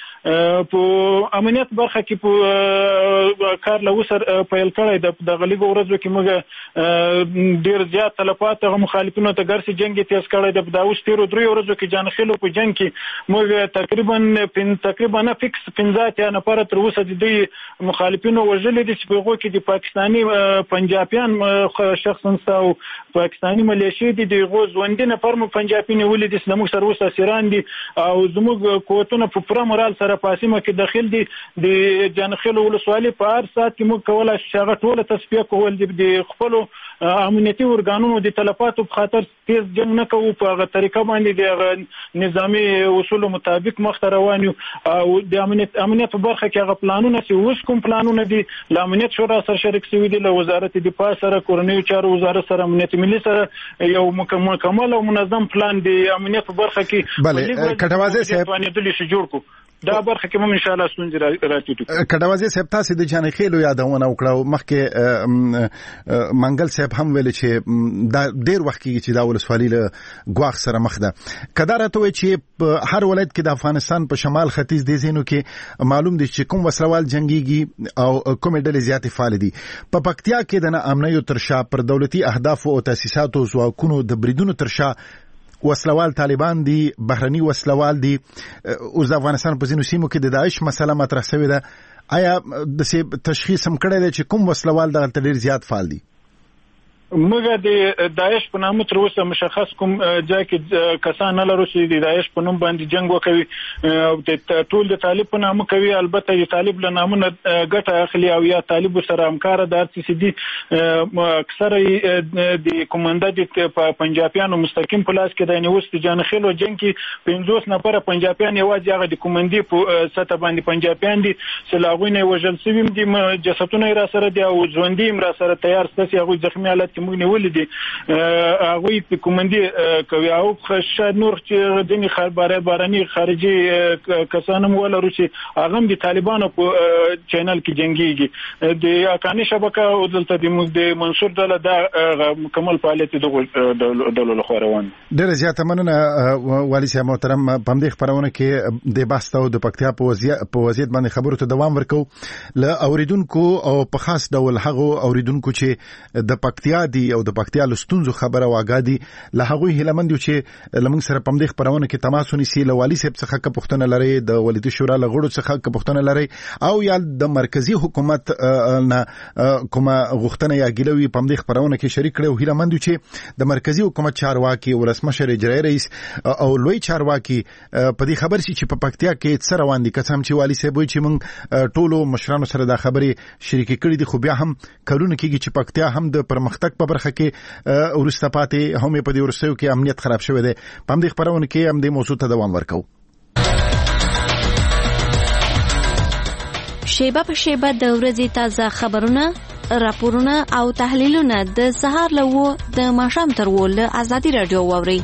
په امنیت برخه کې په کار لوسه پیل کړی دی د غلیګو ورځو کې موږ ډیر زیات تلفات غو مخالفینو ته ګرځي جنگ تیز کړی د داوس تیرو درې ورځو کې جانخیلو په جنگ کې موږ تقریبا پن تقریبا فکس پنځه یا نفر تر اوسه د مخالفینو وژل دي چې په هغه کې د پاکستاني پنجابیان شخصا او پاکستاني ملیشي دي د غوز وندې نفر مو پنجابي ولې د اسلامي سره اوسه سیران دي او زموږ قوتونه په پوره مورال سره پاسمه کې داخل دي د جانخیلو ولسوالي په هر سات کې موږ کولای شو هغه ټول تصفیه کول د خپل امنیتي ورګانونو د تلفاتو په خاطر تیز جنگ نه کوو په هغه طریقه باندې د نظامی اصول مطابق مخ ته روان یو او د امنیت امنیت په برخه کې هغه پلانونه چې اوس کوم پلانونه دي د امنیت شورا سره شریک شوي دي له وزارت دفاع سره کورنیو چارو وزارت سره امنیت ملي سره یو مکمل او منظم پلان دی امنیت په برخه کې
بله کټوازه صاحب
باندې دلی شي جوړ کو دا برخه کې مم ان شاء الله ستونزې راټیټو.
کډوازي صاحب تاسو د جانخیلو یادونه وکړو مخکې منګل صاحب هم ویل چې دا ډیر وخت کې چې دا ولسوالي له ګواخ سره مخ ده کدارته وي چې هر ولایت کې د افغانستان په شمال ختیځ دي زینو کې معلوم دي چې کوم وسلوال جنگيږي او کوم ډلې زیاتې فعال دي په پکتیا کې د امنیت ترشا پر دولتي اهداف او تاسیساتو ځواکونو د بریدونو ترشا وسلوال طالبان دي بهرني وسلوال دي اوس د افغانستان په ځینو سیمو کې د داعش مسله مطرح شوې ده آیا د تشخیص هم کړی دی چې کوم وسلوال دغه ډیر زیات فعال دي؟
موږ د داعش په نامه تر اوسه مشخص کوم ځای کې کسان نه لرو چې د داعش په نوم باندې جنگ وکوي او د ټول د طالب په نامه کوي البته د طالب له نامونه ګټه اخلي او یا طالب سره همکار د ارسي دي اکثره د کومنده د پنجابیانو مستقیم په لاس کې د نیوست جانخیلو جنگ کې پنځوس نفر پنجابیان یوازې هغه د کومندي په سطح باندې پنجابیان دي چې لاغوینه وژل سوي دي جسدونه را سره دي او ژوندۍ را سره تیار ستاسي هغه زخمي حالت موږ نیولې دي هغه په کومندي کوي او شاید نور چې ځینې خبره باراني خارجي کسانو ولرو چې هغه د طالبانو په چینل کې جنگيږي د اکاني شبکه او دلته د منصور دله د مکمل فعالیت د دولت لخوا روان.
ډېر زیاته مننه والي صاحب محترم په دې خبرونه کې د باستو د پکتیا په وضعیت په وضعیت باندې خبرو ته دوام ورکو ل اوریدونکو او په خاص ډول هغه اوریدونکو چې د پکتیا دي او د پکتیا لستونزو خبره واګادي له هغه هلمند چې لمن سره پم د خبرونه کې تماس ونیسي له والي صاحب څخه ک پښتنه لري د ولید شورا لغړو څخه ک پښتنه لري او یا د مرکزی حکومت نه کومه غوښتنه یا ګلوي پم د خبرونه کې شریک کړي هلمند چې د مرکزی حکومت چارواکي ولسمشر اجرایی رئیس او لوی چارواکي په دې خبر شي چې په پکتیا کې څه روان دي قسم چې والي صاحب چې موږ ټولو مشرانو سره دا خبرې شریک کړي دي خو بیا هم کلونه کېږي چې پکتیا هم د پرمختګ په برخه کې ورسته پاتې هم په دې ورسېو کې امنیت خراب شوی دی په دې خبرونه کې هم د موضوع ته دوام ورکو.
شیبه په شیبه د ورځې تازه خبرونه راپورونه او تحلیلونه د سهار لوو د ماښام تر ول ازادي رادیو ووري.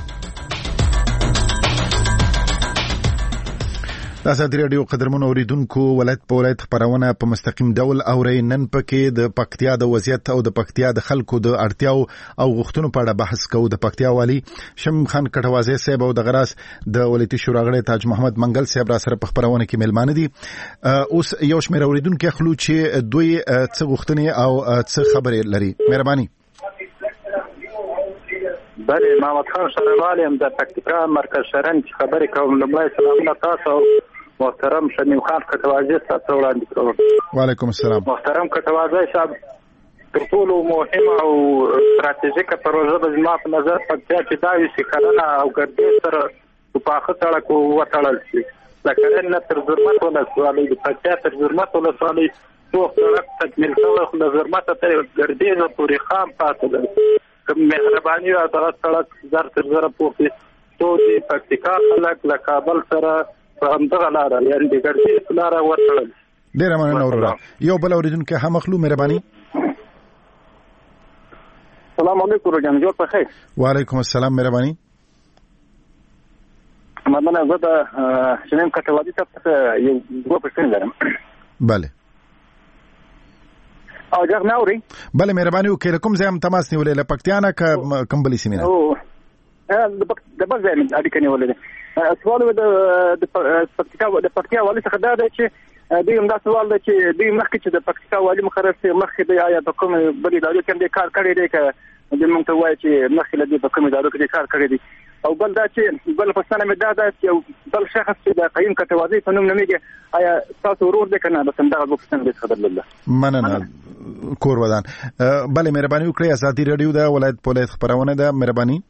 د ازادي رادیو قدرمنو اوریدونکو ولایت په ولایت خبرونه په مستقیم ډول اوري نن پکې د پکتیا د وضعیت او د پکتیا د خلکو د اړتیاو او غوښتنو په اړه بحث کوو. د پکتیا والی شم خان کټوازی صاحب او د غراس د ولایتي شورا غړي تاج محمد منګل صاحب را سره په خبرونه کې ملمانه دي. اوس یو شمېر اوریدونکو خلک چې دوی څه غوښتنې او څه خبرې لري. مهرباني.
بله محمد خان شهروال یم د پکتیکا مرکز شرن چې خبرې کوم. لومړی سلامونه تاسو محترم شمیم خان کټوازی صاحب ته وړاندې کوم.
وعلیکم السلام.
محترم کټوازی صاحب تر ټولو مهمه او ستراتیژیکه پروژه به زما په نظر پکتیا کې دا وي چې کرنه او ګردیز سره په پاخه سړک وتړل شي. د کرنې تر زرمت ولسوالۍ د پکتیا تر زرمت ولسوالۍ څو سړک تکمیل شوی، خو د زرمت تر ګردیز پورې خام پاتې دی. که مهرباني وي دغه سړک زر تر زره پورې څو د پکتیکا خلک له کابل سره په همدغه لاره یعنې د ګردیز لاره وتړل.
ډېره مننه وروره. یو بل اورېدونکی هم اخلو. مهرباني.
السلام علیکم رجان جوړ په خیر.
وعلیکم السلام. مهرباني.
مننه. زه د شمیم کټوازی صاحب څخه یو دوه پوښتنې لرم.
بله.
او جګ نه اوري؟
بله مهرباني وکړئ. له کوم ځای هم تماس نیولی؟ له پکتیا نه که کوم بلې سیمې نه؟
او د بل ځای مې اړیکه نیولې ده. سوال مې د پکتیا والي څخه دا دی چې دوی همدا سوال دی چې دوی مخکې چې د پکتیکا والي مقرر شي مخکې دی آیا په کومې بلې ادارو کې هم دی کار کړی دی که دوی موږ ته وایي چې مخکې له دې په کومې ادارو کې دی کار کړی دی؟ او بل دا چې بل پوښتنه مې دا ده چې یو بل شخص چې د قیوم کټوازی په نوم نومیږي آیا ستاسو ورور دی که نه؟ بس همدغه دوه پوښتنې دې څخه درلوده.
مننه. کور ودان. بله مهرباني وکړئ. ازادي راډیو د ولایت په ولایت خپرونه ده. مهرباني.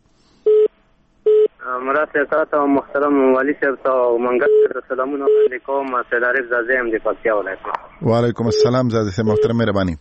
مراد صاحب ته محترم والی صاحب ته منګل سره سلامونه علیکم. سید عارف زاده ام د پکتیا ولایت.
وعلیکم السلام زاده صاحب محترم. مهرباني.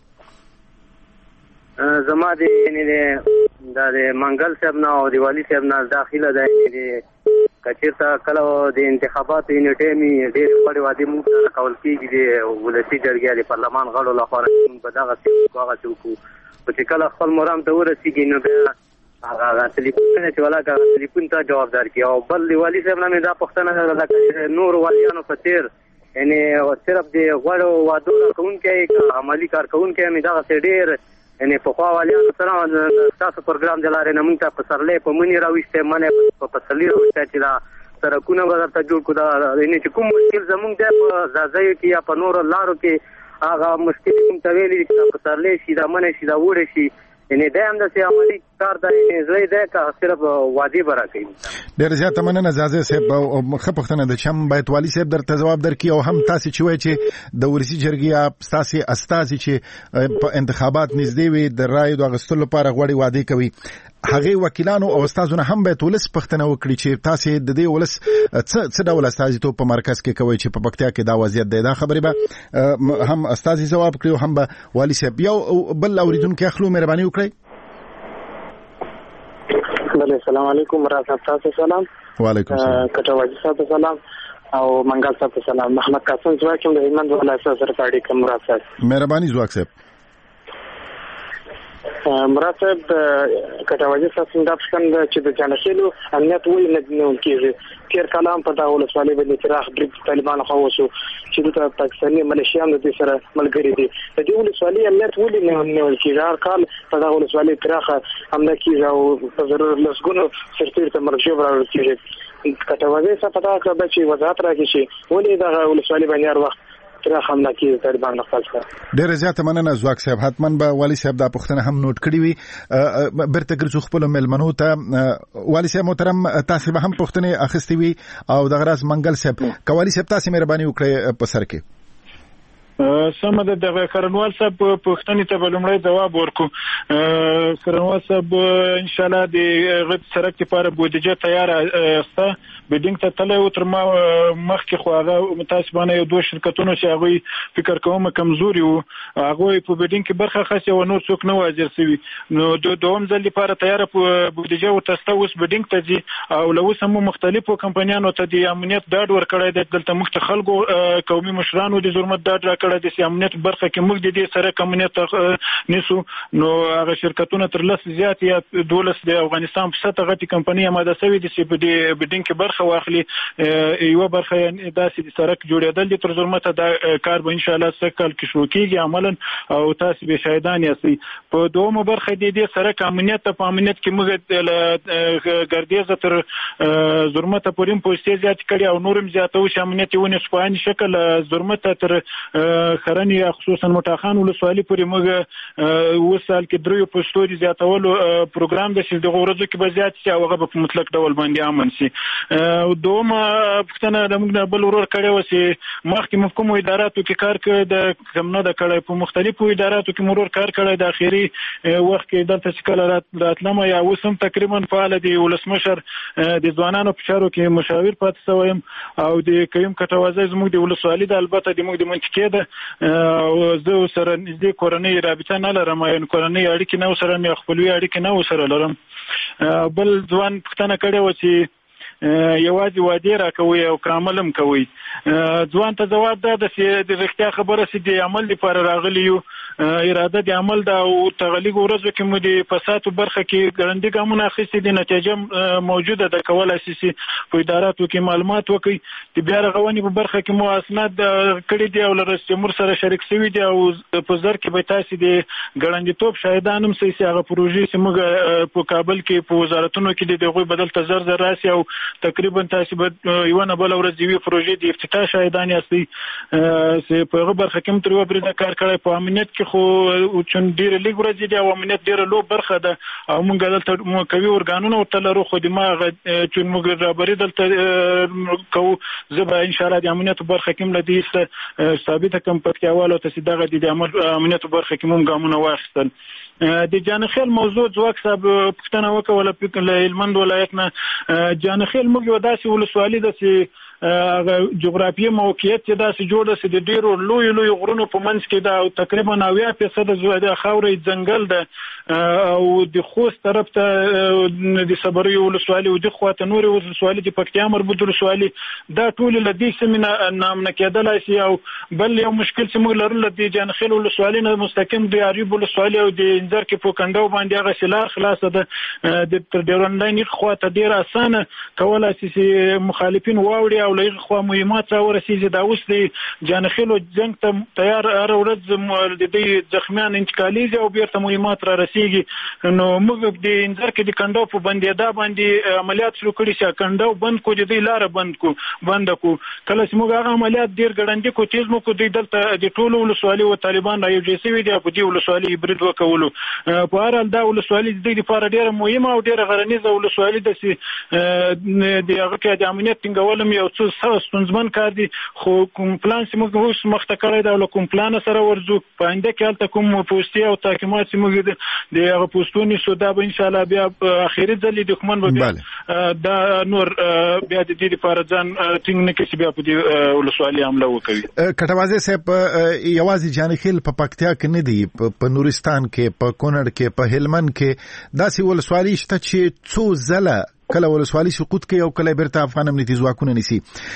زما د نه د منګل صاحب نه او د والی صاحب نه داخله ده چې کچیرته کله د انتخاباتو یونټ می ډېر خوري وادي مو کول کیږي د ولسی جرګې د پارلمان غړو لپاره په دغه څه هغه څوک چې کله خپل مرام ته ورسیږي نو بیا هغه ټلیفون چې ولا کا ټلیفون ته جوابدار کی. او بل دی والی صاحب نه دا پښتنه ده نور والیانو په تیر یعنی صرف دی غوړو وادو کوونکې عملی کارکونکې می دا ډېر یعنی په خوا والیانو سره تاسو پروګرام دلاره نه مونږ ته په سرلې په منی راوښته منه په پسلی راوښته چې دا سرکونه ورته جوړ کړه. یعنی چې کوم مشکل زمونږ د زازای کې یا په نور لارو کې هغه مشکل کوم تویلې چې په سرلې شي دا منه شي دا وړي شي یعنی دا هم د عملی کار د زړې ده که صرف وادي برا کوي.
ډېر زیاته مننه زازه صاحب. او ښه پوښتنه ده چې هم باید والي صاحب درته ځواب درکړي او هم تاسې چې وایي چې د ولسي جرګې یا ستاسې استازي چې په انتخابات نږدې وي د رایو د اخیستلو لپاره غواړي وعدې کوي هغه وکیلانو او استادانو هم باید ولس پښتنه وکړي چې تاسو د دې ولس څه څه ډول استازیتوب په مرکز کې کوي چې په پکتیا کې دا وضعیت دی. دا خبرې به هم استازي جواب کړي او هم به والي صاحب. یو بل اوریدونکو اخلو. مهرباني وکړئ.
بله السلام علیکم. مراد صاحب تاسو سلام.
وعلیکم السلام.
کټوازی صاحب سلام او منګل صاحب سلام. محمد قاسم زواک هم د هلمند ولایت سره اړیکه. مراد صاحب
مهرباني. زواک صاحب.
مراد صاحب کټوازی صاحب څنګه پښتون چې د جانشینو امنیت ولې نه نیول کېږي؟ تیر کلام په دغه ولسوالۍ باندې پراخ برید طالبانو خواوسو چې د پاکستاني ملیشیانو د سره ملګري دي. د دې ولسوالۍ امنیت ولې نه نیول کېږي؟ هر کال په دغه ولسوالۍ پراخه حمله کېږي او په ضرور لسګونو سرتیر ته مرجع راوړل کېږي. کټوازی صاحب په دغه کې چې وضاحت راکړي چې ولې دغه ولسوالۍ باندې هر وخت تر حمله کې طالبان نه خلاص کړ.
ډېر زیاته مننه زواک صاحب. حتمن به والی صاحب دا پوښتنه هم نوٹ کړی وي. برته ګرځو خپل ملمنو ته. والی صاحب محترم تاسو به هم پوښتنه اخیستې وي او د غراس منګل صاحب کوالی صاحب تاسو مهرباني وکړئ په سر کې.
سم ده. د کرنوال صاحب پوښتنې ته به لومړی ځواب ورکړو. کرنوال صاحب ان شاء الله د غد سرک لپاره بودجه تیار استه بډینګ ته تله او تر ما مخکې خو هغه متاسفانه یو دوه شرکتونو چې هغه فکر کوم کمزوري وو هغه په بډینګ کې برخه خاصه و نو څوک نه واجر سوي نو د دوم ځل لپاره تیار بودجه او تاسو اوس بډینګ ته دي او له اوس هم مختلفو کمپنیانو ته د امنیت ډاډ ورکړی دی. دلته مخ خلکو قومي مشرانو د ضرورت ډاډ راکړی دی چې امنیت برخه کې موږ د دې سره کمنیت نیسو نو هغه شرکتونه تر لس زیات یا دولس د افغانستان په سطح غټي کمپنۍ ماده سوي دي چې په دې بډینګ کې برخه واخلي. یو برخه داسې د سرک جوړېدل د تر ضرورت د کار به ان شاء الله سکل کې شروع کیږي عملاً او تاسو به شاهدان یاستئ. په دومره برخه د دې سرک امنیت په امنیت کې موږ ګردیزه تر ضرورت پورې پوسټي زیات کړي او نورم زیاتو چې امنیت ونه سپاین شکل ضرورت تر خرنی خصوصا مټاخان ولسوالي پورې موږ وسال کې دریو پښتو دي زیاتولو پروګرام د شې د غورځو کې به زیات شي او هغه په مطلق ډول باندې امن شي. دومره پښتنه د موږ بل ورور کړي وسی مخکې محکوم اداراتو کې کار کړی د کمنه د کړي په مختلفو اداراتو کې مرور کار کړی د اخیری وخت کې دلته شکل راتلم یا وسم تقریبا فعال دي ولسمشر د ځوانانو په چارو کې مشاور پاتې شوم او د قیم کټوازه زموږ د ولسوالۍ د البته د موږ د منطقې ده او زه سره نږدې کورنۍ رابطه نه لرم یا کورنۍ اړیکې نه سره مې خپلوي اړیکې نه سره لرم. بل ځوان پښتنه کړي و چې یوازې وادي راکوي او کاملم کوي. ځوان ته ځواب ده د رښتیا خبره سي د عمل لپاره راغلی یو اراده د عمل دا او تغلیق ورځو کې مو د فسادو برخه کې ګړندې ګامونه اخیستي دي نتیجه موجوده ده کولای شي په اداراتو کې معلومات وکړي د بیا رغونې په برخه کې مو اسناد کړي دي او لرستمر سره شریک شوي دي او په زر کې به تاسو د ګړندې توپ شاهدان هم سي هغه پروژې چې موږ په کابل کې په وزارتونو کې د دغه بدل تزر زر راسي او تقریبا تاسو به یو نه بل ورځ دی پروژې د افتتاح شاهدان یاستئ چې په هغه برخه کې مترو برید کار کړی په امنیت کې خو چون ډیر لږ ورځې دی او امنیت ډیر لو برخه ده او موږ دلته کوي ورګانونه ورته لرو خو د ما چون موږ رابري دلته کو زبا ان شاء الله د امنیت برخه کې ملدي ثابته کم پکتیاوالو ته سیدغه د امنیت برخه کې موږ ګامونه واخیستل. د جانخیل موضوع ځواک صاحب پښتنه وکوله په هلمند ولایت نه جانخیل موږ یو داسې ولسوالي ده چې جغرافیه موقعیت چې داسې جوړ ده د ډیرو لوی لوی غرونو په منځ کې ده او تقریبا اویا فیصد د خاورې ځنګل ده او د خوست طرف ته د صبري ولسوالي او د خواته نور ولسوالي د پکتیا مربوط ولسوالي دا ټول لدی سمینه نام نه کېدلای شي او بل یو مشکل چې موږ لرل د جانخیل ولسوالي نه مستقیم د اریوب ولسوالي او د انځر کې په کندو باندې هغه شلار خلاصه ده د تر ډیرون لاین خواته ډیر اسانه کولای شي مخالفین واوړي او لږ خو مهمات را ورسیږي دا اوس د جانخیل جنگ ته تیار هر ورځ د دې زخمیان انتقالیږي او بیرته مهمات را رسیږي نو موږ د انځر کې د کندو په باندې دا باندې عملیات شروع کړی چې کندو بند کو د دې لار بند کو بند کو کله چې موږ هغه عملیات ډیر ګړندې کو تیز مو کو د دلته د ټولو ولسوالۍ او طالبان را یو ځای شوي دي په دې ولسوالۍ برید وکولو په هر حال دا ولسوالۍ د دې لپاره ډیره مهمه او ډیره غرنیزه ولسوالۍ ده چې د هغه کې د امنیت ټینګول یو څه ستونزمن کار دي خو کوم پلان چې موږ اوس مخته کړی دا له کوم پلان سره ورځو په آینده کې هلته کوم پوسټي او تحکیمات چې موږ د هغه پوسټونو سودا به ان شاء الله بیا اخیری ځل دښمن به بیا دا نور بیا د دې لپاره ځان ټینګ نه کړي بیا په دې ولسوالۍ حمله وکړي.
کټوازه صاحب یوازې جانخیل په پکتیا کې نه دی په نورستان کې په کونړ کې په هلمند کې داسې ولسوالۍ شته چې څو ځله کله ولسوالي سقوط کوي او کله بیرته افغان امنیتي ځواکونه نیسي.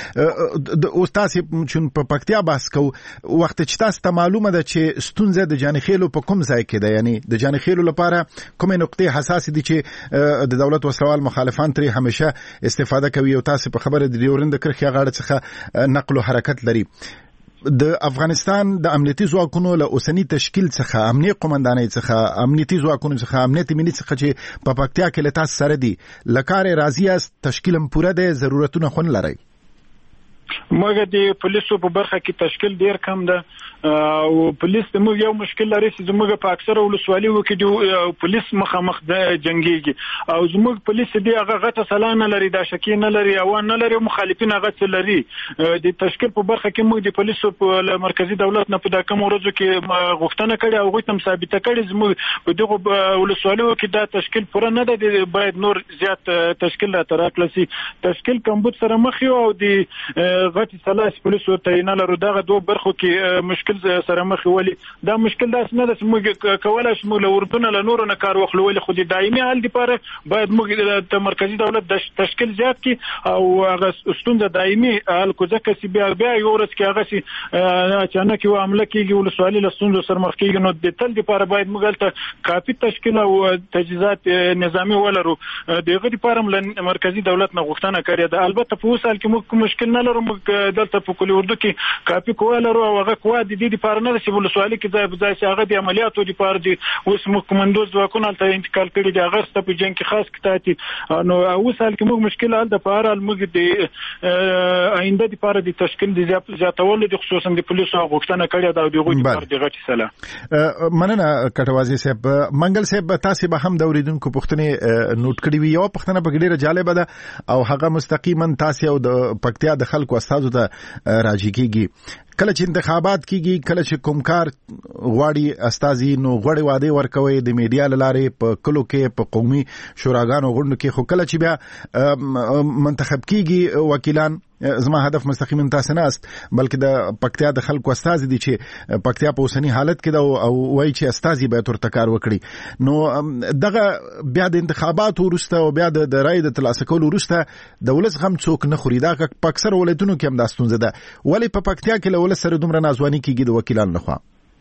اوس تاسو چې په پکتیا بحث کو وخت چې تاسو ته معلومه ده چې ستونزه د جانخیلو په کوم ځای کې ده یعنی د جانخیلو لپاره کومه نقطه حساس دي چې د دولت وسلوال مخالفان ترې همیشه استفاده کوي او تاسو په خبره د ډیورند کرخي غاړه څخه نقل او حرکت لري. د افغانستان د امنیتي ځواکونو له اوسنی تشکیل څخه امنیتي قومندانۍ څخه امنیتي ځواکونو څخه امنیتي ملي څخه چې په پکتیا کې له تاسو سره دي لکاره راضی است تشکیلم پوره ده ضرورتونه خون لري.
موږ د پولیسو په برخه کې تشکیل ډیر کم ده او پولیس د موږ یو مشکل لري چې زموږ په اکثره ولسوالیو کې د پولیس مخامخ د جنگيږي او زموږ پولیس دی هغه غته سلانه لري دا شکی نه لري او نه لري مخالفین هغه څه لري د تشکیل په برخه کې موږ د پولیسو په مرکزی دولت نه په دغه ورځو کې غوښتنه کړې او غوښتم ثابته کړې زموږ په دغه ولسوالیو کې دا تشکیل پوره نه ده باید نور زیات تشکیل را تراکلسي تشکیل کمبود سره مخ یو او د غټي سلاس پولیسو ته نه لرو دغه دوه برخو کې مشکل سره مخ ولي دا مشکل داس نه ده چې موږ کولای شو له اردن له نورو نه کار واخلو ولې خو د دایمي حل لپاره باید موږ د مرکزی دولت د تشکیل زیات کی او هغه ستونزه دایمي حل کو ځکه چې بیا بیا یو ورځ کې هغه سي اچانک یو عمله کیږي ولسوالۍ له ستونزو سره مخ کیږي نو د تل لپاره باید موږ ته کافي تشکیل او تجهیزات نظامی ولرو دغه لپاره مرکزی دولت نه غوښتنه کړې ده البته په وسال کې موږ مشکل نه لرو موږ دلته په کلی اردو کې کافي قوا لرو او هغه قوا د دې لپاره نه چې ولسوالۍ کې ځای په ځای چې هغه د عملیاتو لپاره دي اوس موږ کمانډوز ځواکونه ته انتقال کړي دي هغه ست په جنگ کې خاص کتاتي نو اوس حال کې موږ مشکل حل د پاره موږ د آینده لپاره د تشکیل د زیاتولو د خصوصا د پولیسو غوښتنه کړې ده او دغه لپاره دغه چسله
مننه کټوازی صاحب منګل صاحب تاسو به هم د اوریدونکو پوښتنه نوٹ کړی وي او پوښتنه په ډیره جالب ده او هغه مستقیما تاسو او د پکتیا د خلکو استادو ته راځي کیږي کله چې انتخابات کیږي کله چې کومکار غواړي استازي نو غوړي واده ورکوي د میډیا لارې په کلو کې په قومي شوراګانو غونډو کې خو کله چې بیا منتخب کیږي وکیلان زما هدف مستقیما تاسو نه است بلکې د پکتیا د خلکو استازي دي چې پکتیا په اوسنی حالت کې او وایي چې استازي به تر تکار وکړي نو دغه بیا د انتخابات ورسته او بیا د رای د ترلاسه کولو ورسته د ولس غم څوک نه خوري دا په اکثر ولایتونو کې هم دا ستونزه ده ولی په پکتیا کې له ولس سره دومره نازواني کیږي د وکیلانو لخوا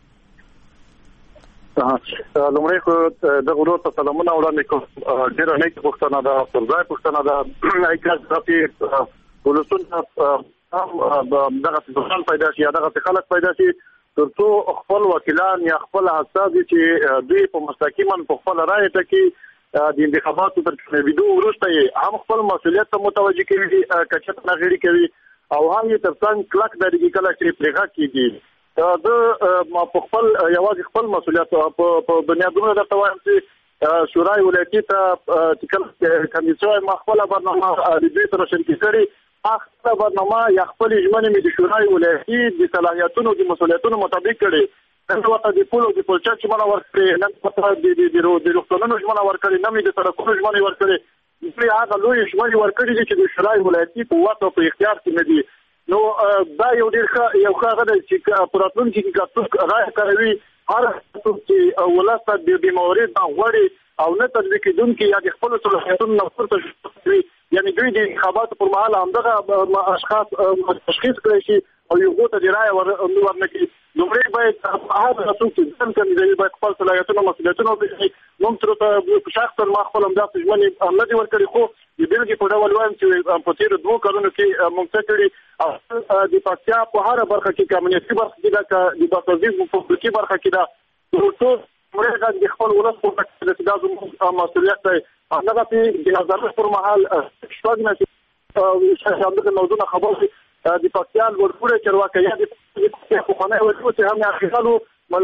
لومړی خو د غوړو ته سلامونه وړاندې کوم ډیر نه پښتنه ده پرځای پښتنه ده ایکاز راپی ولسونه هم دغه ځان پیدا شي دغه خلک پیدا شي ترڅو خپل وکیلان یا خپل استازي چې دوی په مستقیما په خپل رائے ته کې د انتخاباتو تر ویډیو ورسته هم خپل مسولیت ته متوجي کوي کچت نه غړي کوي او هم یې ترڅنګ کلک درګي کله چې پرېغه کیږي د په خپل یوازې خپل مسولیت په بنیادونو د توایم چې شورای ولایتي ته چې کله کمیسیون مخفله برنامه د دې سره شریک کړي اخته برنامه یا خپل ژمنې مې د شورای ولایتي د صلاحیتونو د مسولیتونو مطابق کړي نن وخت د پولو د پولچا چې مونږ ورکړي نن پته د د د روغتونونو ژمنه ورکړي نن د سړکونو ژمنه ورکړي چې هغه لوی ژمنه ورکړي چې د شورای ولایتي په وخت او په اختیار کې نه دي نو دا یو ډیر ښه یو ښه غږ چې پراتون کې کاتو راځي کوي هر څه چې ولاسته د بیمارۍ د غوړي او نه تطبیق دونکو یا د خپل صلاحیتونو نه پورته یعنی دوی د انتخاباتو پر مهال همدغه اشخاص تشخیص کړی شي او یو غوته دی رائے ورنکړي لومړی باید هغه څوک چې ځان کوي باید خپل صلاحیتونو مسؤلیتونو وکړي موږ تر ته شخصا ما خپل همداسې ژمنې نه دي ورکړي خو د بیلګې په ډول وایم چې په تیر دوه کلونو کې موږ څه کړي او د پکتیا په هر برخه کې کمیونټي برخه کې د د باسوزي په پولیسي برخه کې دا ټول مرګ د خپل ولس په تکلیف د دازو مسؤلیت دی هغه په د نظر پر مهال شپږ نه چې څنګه موضوع خبر د پکتیا ورکوړي چرواکه یا د خو خانه ورته چې هم اخیرالو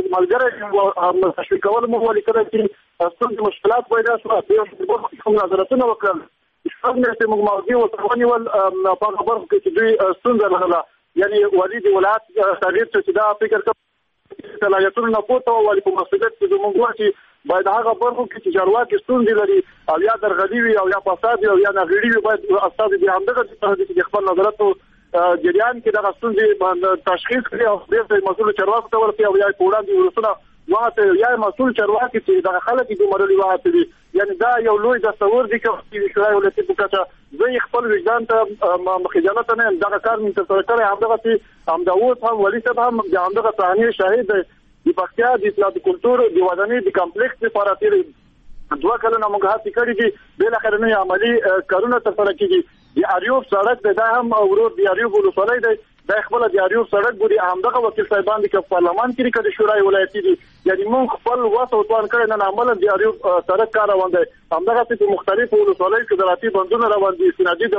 ملګری هم تشویق کول مو ولې کړی چې څنګه مشکلات پیدا شوه په کوم نظراتونه وکړل څنګه چې موږ موضوع وترونی ول په خبرو کې چې دوی ستونزه لرله یعنی وزیر ولایت تغییر چې دا فکر کوي صلاحیتونه نه پوتو ولې په مسؤلیت کې موږ وایي باید هغه برخو کې چې چارواکي ستونزې لري او یا درغلي وي او یا فساد وي او یا ناغړي وي باید استاد دې همدغه چې خپل نظراتو جریان کې د ستونزې تشخیص کړي او د مسؤل چارواکو ته ورته او یا وړاندې ورسره واته یا مسؤل چارواکي چې د خلک د مرلي واته دي یعنی دا یو لوی دستور دی چې شورای ولایتي په کچه زه خپل وجدان ته مخجلت نه دا کار من تر سره همدغه چې همداوت هم ولي ته هم د همدغه صحنه شاهد د پکتیا د اسلام کلچر د ودانۍ د کمپلیکس لپاره تیر دوه کلونه موږ هڅه کړې دي بل اخر نه عملی کارونه تر سره کیږي د اریوب سړک د هم ورور د اریوب ولسوالۍ دی د خپل د اریوب سړک ګوري همدغه وکیل صاحبان د پارلمان کې کړي شورای ولایتي دي یعنی موږ خپل واسو توان کړی نه عمل د اریوب سړک کار روان دی همدغه په مختلفو ولسوالۍ کې دراتي بندونه روان دي سنادي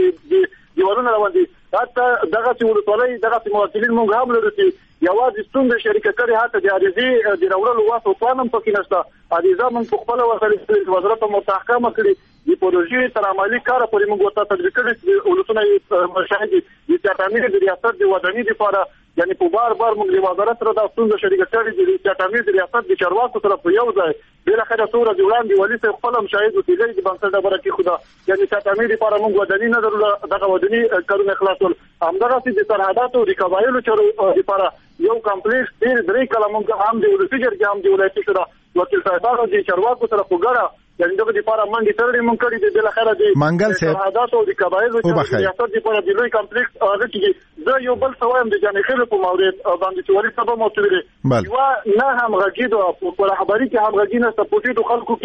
د دیوالونه روان دي حتی دغه ولسوالۍ دغه موکلین موږ هم لرو چې یوازې ستونزې شریکه کړي حتی د اړیزي د راوړلو واسو توانم پکې نشته اړیزه موږ په خپل وسیله وزارت متحکمه کړي د پروژې تر عملي کار پورې موږ ورته تدریس کړي ولسونه مشاهدي د تعمیر د ریاست د ودانۍ لپاره یعنی په بار بار موږ د وزارت سره د ستونزې شریکه کړي د تعمیر د ریاست د چارواکو سره په یو ځای بل اخر صورت د وړاندې ولي څخه خپل مشاهد وسیلې د بنسټ د برکې خدا یعنی تعمیر لپاره موږ ودانۍ نه درلوده دغه ودانۍ کارونه خلاصول همدغه چې د سرحداتو د قبایلو چارو لپاره یو کمپلیکس ډیر درې کله موږ هم د ولسی جرګې هم د ولایتي سره وکیل صاحبانو د چارواکو سره وګړه یعنی دغه لپاره منډي ترې مونږ کړی د بل خیره دي
منګل سه
سرحدات او د قبایل او د ریاست لپاره د لوی کمپلیکس هغه کې دا یو بل سوایم د جانې خلکو په مورید باندې چې ورته سبا مو تللی یو نه هم غږیدو په خبري کې هم غږی نه سپورټي خلکو کې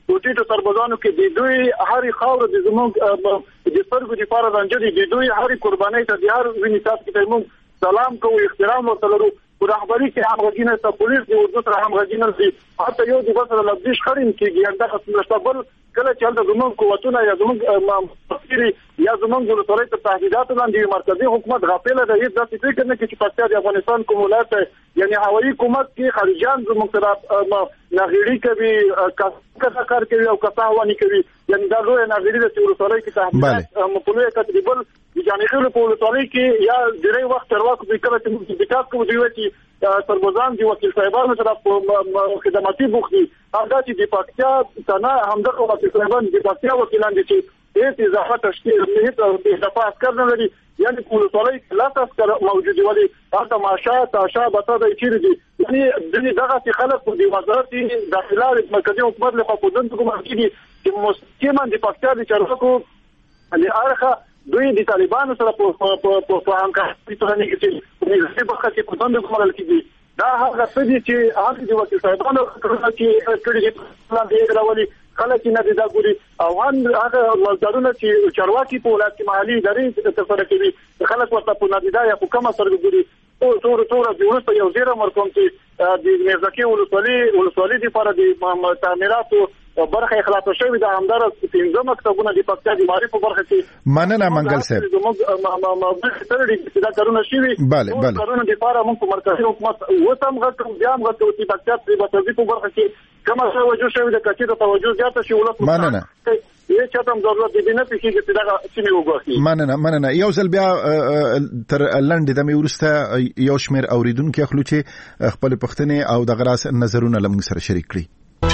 ټوټې سربازانو کې د دوی هرې خاور د زموږ د سترګو لپاره رانجدي د دوی هرې قربانۍ ته د هر ویني تاسو کې موږ سلام کوو احترام ورته لرو په رهبري کې هم غوښنه ته پولیس دی او دوسر هم غوښنه دي حتی یو د بسره لبدیش خریم کېږي دا خپل کله چې د زموږ قوتونه یا زموږ مفکری یا زموږ د ټولې ته تهدیدات لاندې مرکزی حکومت غافل دی هیڅ د فکر نه کې چې پښتیا د افغانستان کوم ولایت یعنی هوایي حکومت کې خارجان زموږ سره ناغړي کوي کسا کار کوي او کسا وانی کوي یعنی دا لوی ناغړي د ټولې کې تهدیدات مپلوې تقریبا یعنی خلک په ټولې کې یا ډېری وخت تر وخت د کله چې د تاسو کوم دی چې سربازان دي وکیل صاحبانو سره په خدماتي بوختي هغه چې د پکتیا تنه همدغه وکیل صاحبان د پکتیا وکیلان دي چې هیڅ اضافه تشکیل نه هیڅ اضافه عسكر نه لري یعنی په ټولۍ لاس عسكر موجود دي هغه ماشا تاشا بتا د چیرې دي یعنی دغه خلک په دې وزارت داخله مرکزی حکومت له خوا د حکومت کې چې مستقیما د پکتیا د چارواکو لارخه دوی د طالبانو سره په په په همکارۍ ترانه کې چې په بخښه کې په څنډه کومل کې دا هغه څه دي چې هغه د وکیل صاحبانو کې کړي چې پلان دی راولي خلک نه دا ګوري او هغه مزدورونه چې چارواکي په ولایت کې محلي ادارې تفسیر کوي خلک ورته په نادیدا یا په کومه سره ګوري او ټول ټول د ورسته یو زیره مرکم چې د مرزکه ولسوالي ولسوالي د لپاره د تعمیراتو برخه اخلاص شوی د همدار پنځه مکتبونه د پکتیا د معرفت برخه کې
مننه منګل صاحب
ما ما چې دا کارونه شوی
bale bale
کارونه د لپاره موږ مرکزی حکومت وسم غوښتو بیا موږ ته چې پکتیا په وظیفه برخه کې کومه توجه شوی د کچې ته توجه زیاته شي ولته
مننه
یې چې تم ضرورت دي نه پېږي چې دا چې وګورئ
مننه مننه یو ځل بیا تر لنډ د میورسته یو شمیر اوریدونکو خلک چې خپل پښتنې او د غراس نظرونه لمن سره شریک کړي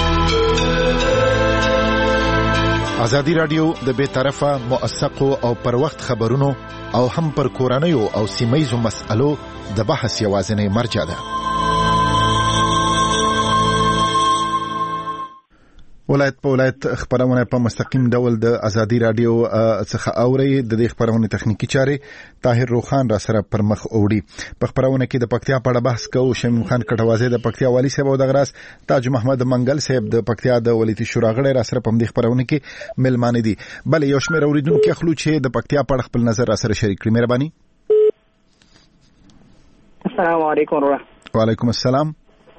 ازادي رادیو د بے طرفه موثقو او پر وخت خبرونو او هم پر کورنیو او سیمایزو مسألو د بحث یوازینی مرجع ده. ولایت په ولایت خبرونه په مستقیم ډول د ازادي رادیو څخه اوري د دې خبرونه تخنیکی چارې طاهر روخان را سره پر مخ اوړي په خبرونه کې د پکتیا په اړه بحث کوو شمیم خان کټوازی د پکتیا والی صاحب او د غراس تاج محمد منګل صاحب د پکتیا د ولیتي شورا غړي را سره په دې خبرونه کې ملمانه دي بل یو شمیر اوریدونکو خلک چې د پکتیا په اړه خپل نظر را سره شریک کړي مهرباني.
السلام علیکم ورحمۃ
وعلیکم السلام.